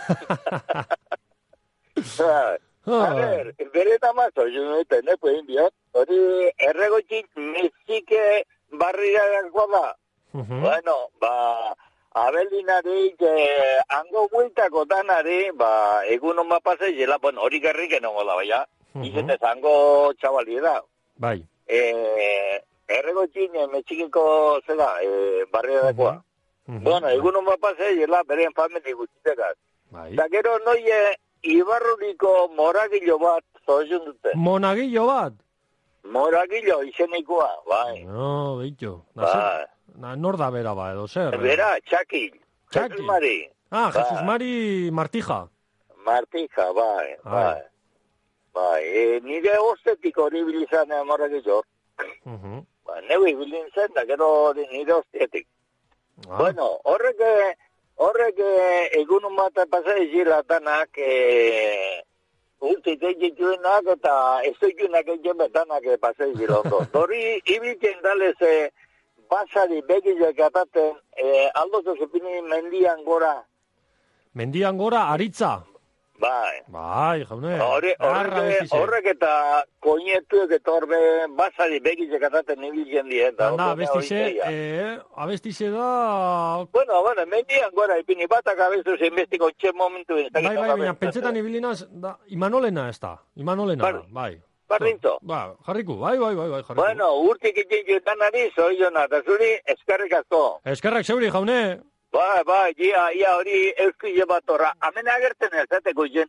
A ver, bere tamazo, jo noetan, pueden biot, hori erregotxik mezike barriarakoa da. Bueno, abeldinari, hango bueltako danari, egun hon bapazai zela, bueno, hori garrik enongo da, baina, izetez hango txabali da. Bai. Erregotxin metxikiko zela, barriarakoa. Bueno, egun hon bapazai zela, beren famili guztitekaz. Da gero noie, Ibarruriko moragillo bat zozun dute. Monagillo bat? Moragillo izenikoa, bai. No, beitxo. Nor da bera ba, edo zer? Bera, Txaki. Jesus Mari. Jesus Mari Martija. Martija, bai. Nire ostetik hori bilizan moragillo. Neu ibilin zen, da gero nire ostetik. Bueno, horrek egunun bat pasai zilatanak ultitek dituenak eta ez dutuenak egin betanak pasai zilondo. Dori ibiltzen dalez basari begizek ataten aldozo zepini mendian gora. Mendian gora, aritza? Bai, jaune. Horrek eta koinetuek eta horbe basari begizek ataten ibiltzen dien. Abestize da... Bueno, mendian gora ipini batak abestu zen bestiko txe momentu. Bai, baina pentsetan ibilinaz, Imanolena ez da. Imanolena, bai. Bardinto. Jarriku, bai, jarriku. Bueno, urtik ikintzen ari, zoiona, eta zuri, eskerrik asko. Eskerrak zeuri, jaune. Bai, ia hori euskile bat horra. Hemen agertzen ez, zateko jen.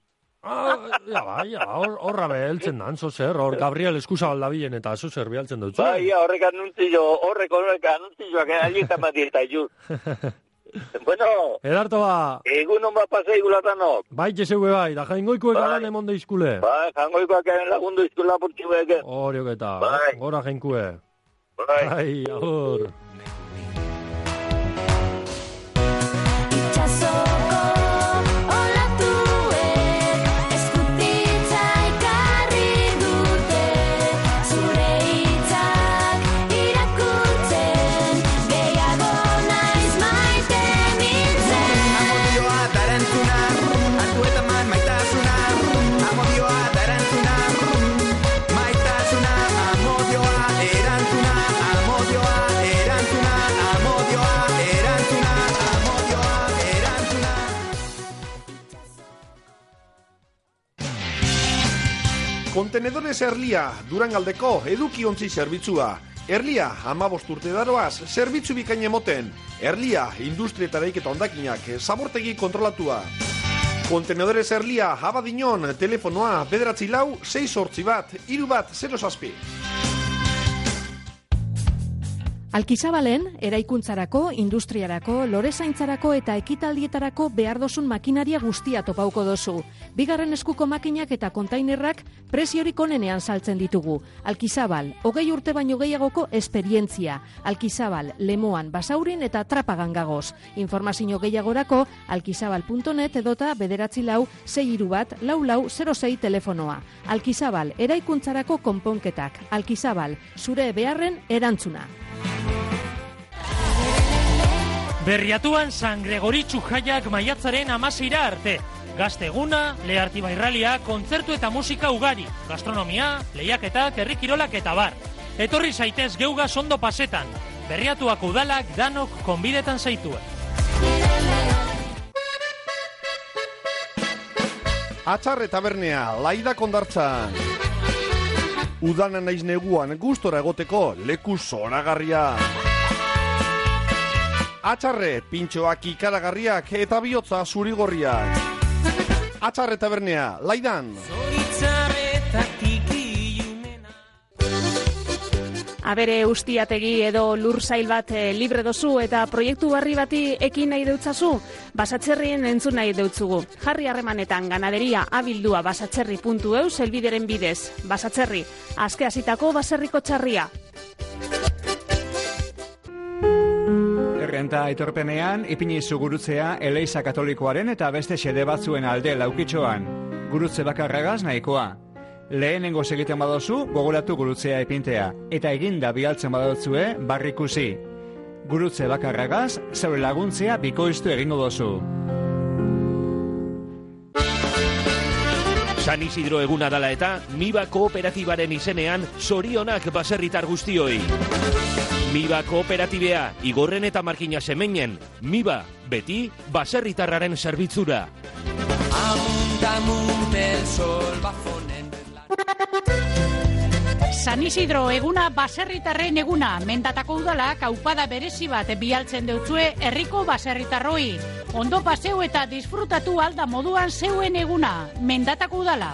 Horra beheltzen dan, zozer, hor Gabriel Eskuzabal dabilen eta zozer behaltzen dut. Bai, horrek anuntzioak alietan bat dirta juz. Bueno, Edarto ba. Egun hon bat pasei gulatanok. Bai, jeseue bai, da jaingoikoek alan emon deizkule. Bai, jaingoikoak lagundu izkula portxiueke. Horiok eta, gora jainkue. Bai, agur. Kontenedores Erlia, Durangaldeko edukiontzi zerbitzua. Erlia, 15 urte daroaz, zerbitzu bikain emoten. Erlia, industrietareik eta ondakinak, zabortegi kontrolatua. Kontenedores Erlia, Abadiñon, telefonoa, 944-681-310. Alkizabalen, eraikuntzarako, industriarako, lorezaintzarako eta ekitaldietarako behar dozun makinaria guztia topauko dozu. Bigarren eskuko makinak eta kontainerrak preziorik onenean saltzen ditugu. Alkizabal, 20 urte baino gehiagoko esperientzia. Alkizabal, Lemoan, Basaurin eta Trapagan gagoz. Informazio gehiagorako, alkizabal.net edota 944-631-4406 telefonoa. Alkizabal, eraikuntzarako konponketak. Alkizabal, zure beharren erantzuna. Berriatuan San Gregoritxu jaiak maiatzaren 16 arte. Gazte eguna, lehartiba irralia, kontzertu eta musika ugari, gastronomia, lehiaketak, herri kirolak eta bar. Etorri zaitez geugaz ondo pasetan. Berriatuak udalak danok konbidetan zaituen. Atxarre tabernea, Laida kondartzan. Udanan naiz neguan gustora egoteko leku zoragarria. Atxarre, pintxoak ikaragarriak eta bihotza zurigorriak. Atxarre tabernea, Laidan. Abere ustiategi edo lursail bat libre dozu eta proiektu barri bati ekin nahi deutzazu, Basatxerrien entzun nahi deutzugu. Jarri harremanetan ganaderia abildua basatxerri.eu helbideren bidez. Basatxerri, aske hasitako baserriko txarria. Errenta aitorpenean, ipinizu gurutzea Eleiza Katolikoaren eta beste xede batzuen alde Laukitxoan. Gurutze bakarragaz nahikoa. Lehenengo egiten badozu, gogoratu gurutzea ipintea. Eta eginda bialtzen badotzue, barrikusi. Gurutze bakarragaz, zeure laguntzea bikoiztu egingo dozu. San Isidro eguna dala eta MIBA kooperatibaren izenean zorionak baserritar guztioi. MIBA kooperatibea, Igorren eta Markina Semeinen, MIBA, beti, baserritarraren zerbitzura. San Isidro eguna baserritarren eguna, mendatako udalak aupada berezi bat bialtzen deutzue herriko baserritarroi. Ondo paseu eta disfrutatu alda moduan zeuen eguna, mendatako udala.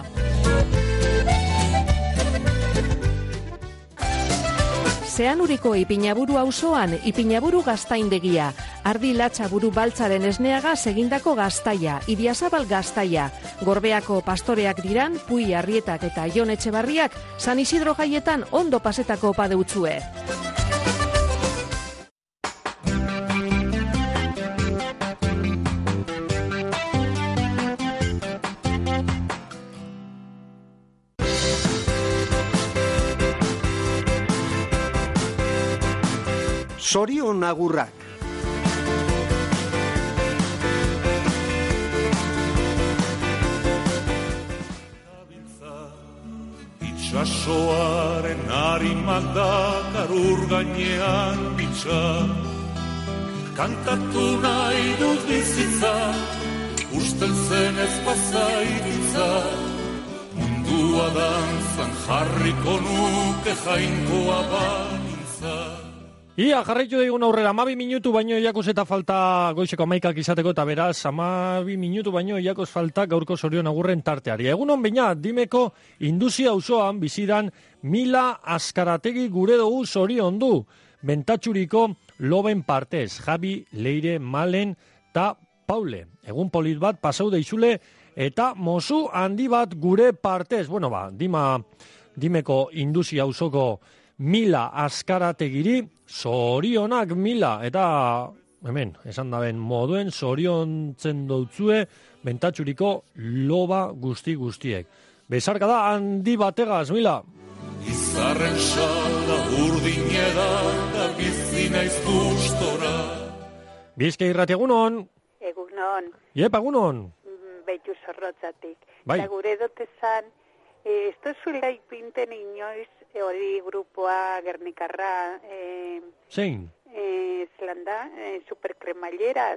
Zeanuriko Ipinaburu auzoan Ipinaburu gaztaindegia, Ardi Latxaburu baltzaren esneaga egindako gaztaia, Idiazabal gaztaia, Gorbeako pastoreak diran, Pui Arrietak eta Jon Etxebarriak, San Isidro jaietan ondo pasetako opa deutzue. Zorion agurrak. Itxasoaren harimak dakar urgainean bitxa, kantatu nahi dut bizitza, usteltzen ez pasairitza, mundua dantzan jarriko nuke jainkoa banintza. Ia, jarraitu daigun aurrera, 12 minutu baino iakos eta falta goizeko 11 izateko, eta beraz, 12 minutu baino iakos falta gaurko zorion agurren tarteari. Egunon baina, dimeko induzia auzoan bizidan Mila Azkarategi gure dugu zorion du. Bentatxuriko loben partez, Javi, Leire, Malen eta Paule. Egun polit bat pasau deizule eta mozu handi bat gure partez. Bueno dimeko induzia auzoko Mila Azkarategiri, zorionak Mila, eta hemen, esan daben moduen zoriontzen doutzue Bentatxuriko loba guztiek. Bezarka da handi bategaz, Mila. Izarren salda urdineda da bizina izgustora. Bizka irrati egunon. Egunon. Iepa egunon. Beitu zorrotzatik. Bai. Eta gure dotezan, ez duzuela ipinten inoiz, hori grupoa Gernikarra, Zein? Zelanda, superkremaileras,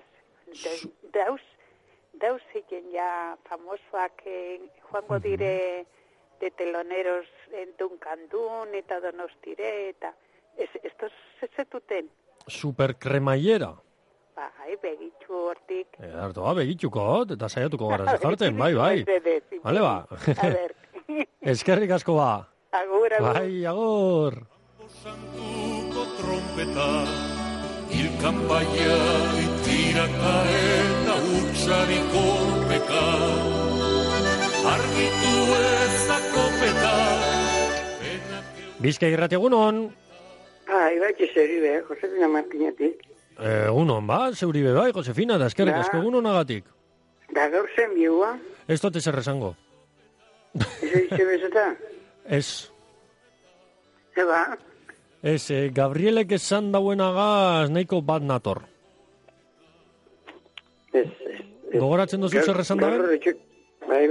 dauz egin ja famosoak joango dire de teloneros Dunkandun eta Donostire, eta ez zetuten. Superkremailera? Bai, begitxu hortik. Begitxuko, eta saiatuko gara jartzen, bai. Bale ba. Eskerrik asko ba. Agur. Bai, agur. Santuko trompeta, hilkanpaia itiraka eta utxariko peka, argitu ezakopeta. Bizka irrati egunon. Bai, Josefina, Josefina Martinatik. Egunon, zeuribe bai, Josefina, da eskerrik asko egunonagatik. Da gaur zen biua? Ez dote zer esango. Ez eixe bezata? Ez. Eba? Ez, Gabrielek esan dauenagaz nahiko bat nator. Ez. Gogoratzen duzu zer esan dauen? Bai.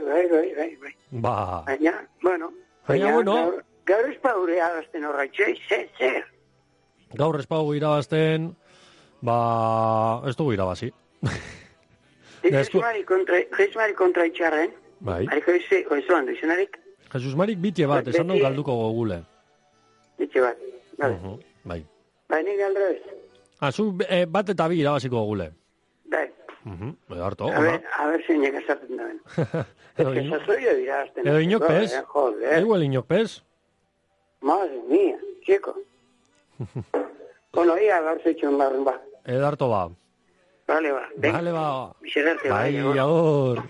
Ba. Baina, bueno. Gaur espaure agazten horretxe, zer. Gaur espago irabazten, ez dugu irabazi. Jesus Mari kontra itxarren. Bai. Hariko izuan duizenarik. Jesus Marik bitxe bat, esan dugu galduko gogule. Bitxe bat, bai. Bai, nik aldrez. Zu bat eta bi irabaziko gogule. Bai. Harto, a ver si nek esaten daben. Edo inok pez? Igual inok pez? Madre mía. txeko. Bueno, ia gartzetxon barren ba. Edarto ba. Vale, ba. Vale, ba. Bixerarte, ba. Bai, agor.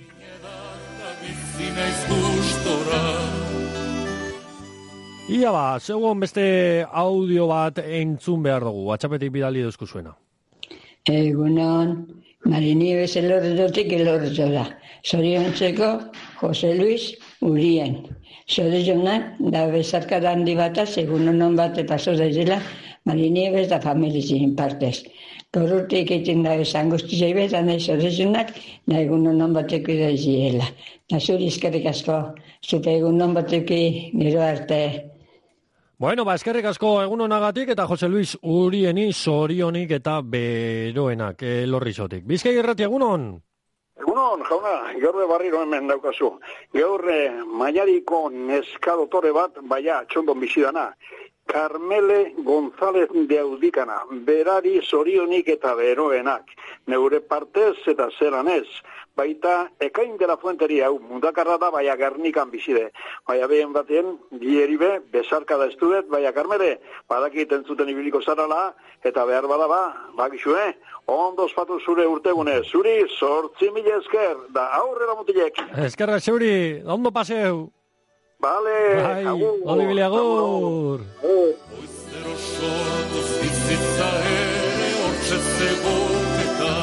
Ia ba, segon beste audio bat entzun behar dugu, WhatsAppetik bidali duzku zuena. Egunon, Marinieves elordotik elordo da. Zoriontzeko Jose Luis Urien. Zorionak da bezarkada handi bata, segun honon bat paso daizela, Marinieves da familizien partez. Gorurtik egiten da esan guztizei betan da zorionak, da egun honon bateko daiziela. Da zuri eskerrik asko, zupe egun honon bateko gero arte. Bueno, ba, eskerrik asko egunonagatik eta Jose Luis Urieni zorionik eta beroenak lorrizotik. Bizkai Irrati, egunon? Egunon, jauna, gaur barriro hemen daukazu. Gaur Maiariko neska dotore bat, baina, txondon bizidana. Carmele González de Audikana, berari zorionik eta beroenak. Neure partez eta zeran ez. Baita, Ekain de la Fuenteria, mundakarra da, baina Gernikan bizide. Baina behen batean, dieribe, besarkada estudet, baina Carmele, badakit entzuten ibiliko zarala, eta behar badaba, bakizu, ondo ospatu zure urtegune, zuri 8.000 esker, da aurrera mutilek. Eskerra zeuri, ondo paseu. Vale, bai, olibili agur. Goizero sortuz bizitza ere hortxe zegoketa.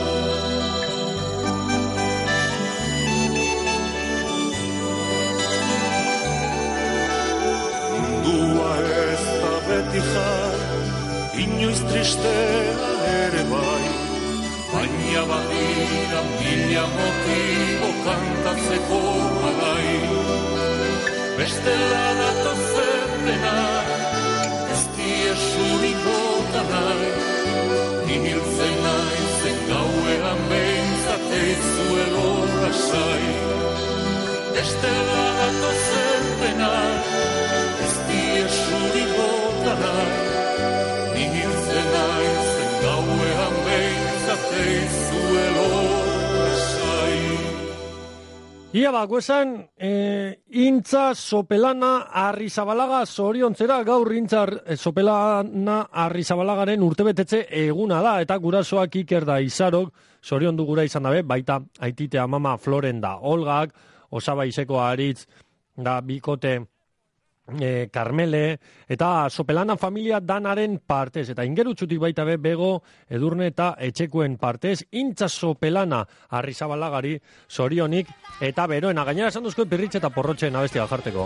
Mundua ez da beti jai, inoiz tristea ere bai, baina badira mila motibo kantatzeko alai. Bestela datozen denak, ez diesurik bota nahi, nihiltzen naizen gauean behintzateizuelo lasai. Bestela datozen denak, ez diesurik bota nahi, nihiltzen naizen gauean behintzateizuelo lasai. Ia ba, guesan, Intza Sopelana Arrizabalaga zoriontzera, gaur Intza Sopelana Arrizabalagaren urtebetetze eguna da, eta gurasoak Iker da Izarok, zorion du gura izan dabe, baita aitite amama Floren da Olgak, Osaba Izeko Aritz da bikote Carmele, eta Sopelana familia danaren partez, eta ingerutsutik baita be Bego, Edurne eta Etxekuen partez, Intza Sopelana Arrizabalagari zorionik, eta beroena, gainera esan duzko pirritxe eta porrotxeen abestia jarteko.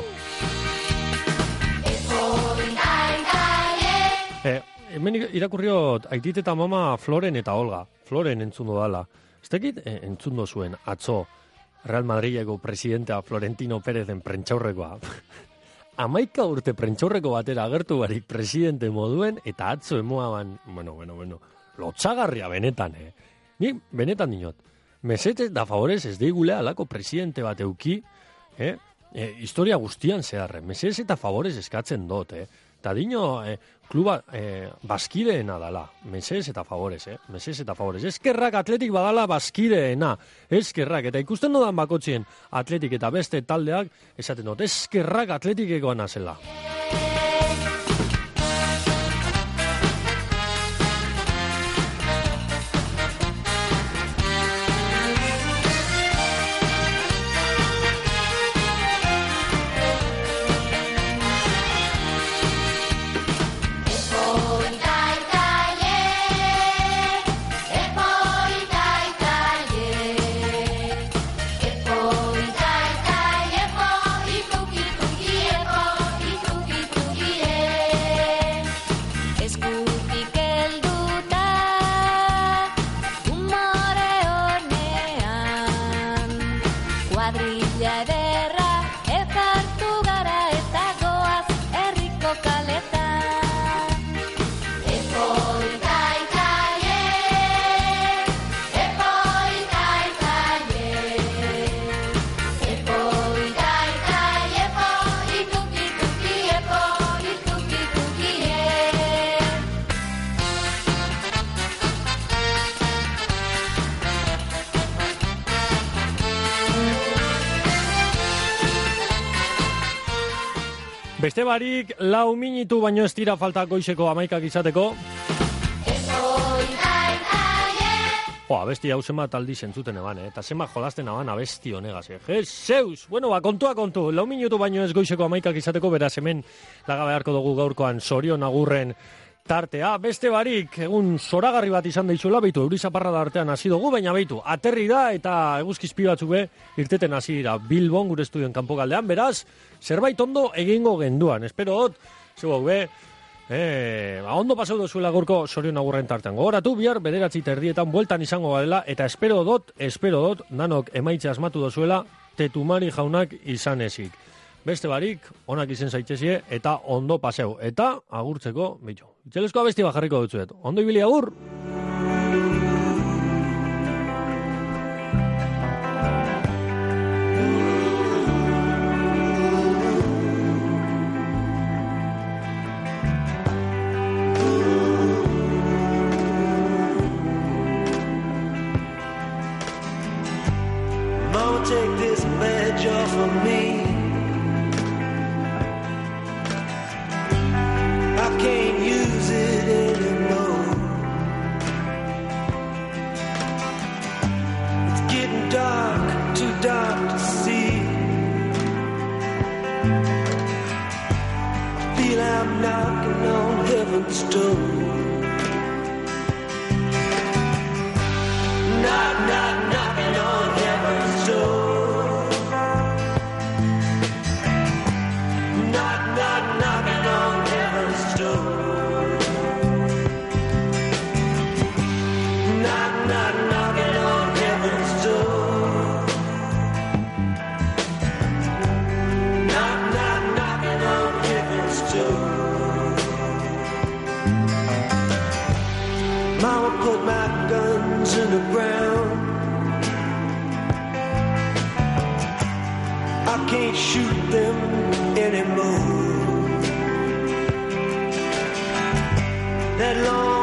Hemen irakurriot Aitit eta mama Floren eta Olga, Floren entzundo dala. Ez tekit entzundo zuen atzo Real Madrileko presidentea Florentino Pérezen prentxaurrekoa. 11 urte prentxaurreko batera agertu barik presidente moduen, eta atzo emoaban, bueno, lotxagarria benetan, Ni benetan dinot, mesetez da favorez ez deigule alako presidente bat euki, historia guztian zeharre, mesetez eta favorez eskatzen dut, Eta dino, kluba baskideena dala, mesetez eta favorez, mesetez eta favorez. Eskerrak atletik badala baskideena, eskerrak, eta ikusten nodan bakotzien atletik eta beste taldeak, esaten dut, eskerrak atletikekoan azela. Beste barik, 4 minutu baino ez dira falta goizeko 11 izateko. Abesti hau zenbat aldi zentzuten eban, eta zenbat jolasten eban abesti honegaz, Jezeus! Bueno, kontua kontu, 4 minutu baino ez goizeko 11 izateko, beraz hemen laga beharko dugu gaurkoan Sorion Agurren tartea. Beste barik, egun zoragarri bat izan deizuela, beitu, eurizaparra da artean hasi dugu, baina beitu, aterri da eta eguzkizpi batzuk irteten hasi dira Bilbon gure estudioen kanpokaldean, beraz, zerbait ondo egingo genduan, espero dut, zeu ondo pasau dozuela gaurko Sorion Agurren tartean. Gogoratu, bihar 9:30 bueltan izango badela, eta espero dut, danok emaitze asmatu dozuela, Tetumari jaunak izan ezik. Beste barik, onak izen zaitzezie, eta ondo paseu. Eta, agurtzeko, bitu. Itxelesko abesti bajarriko dutzuet. Ondo ibili agur! Mama, take this badge off of me. I can't use it anymore. It's getting dark, too dark to see. I feel I'm knocking on heaven's door. Knock, knock, knocking on heaven's door. Knock, knock, knocking on heaven's door. Knock, knock, knocking on heaven's door. Knock, knock, knocking on heaven's door. Mama put my guns in the ground. I can't shoot them anymore. That long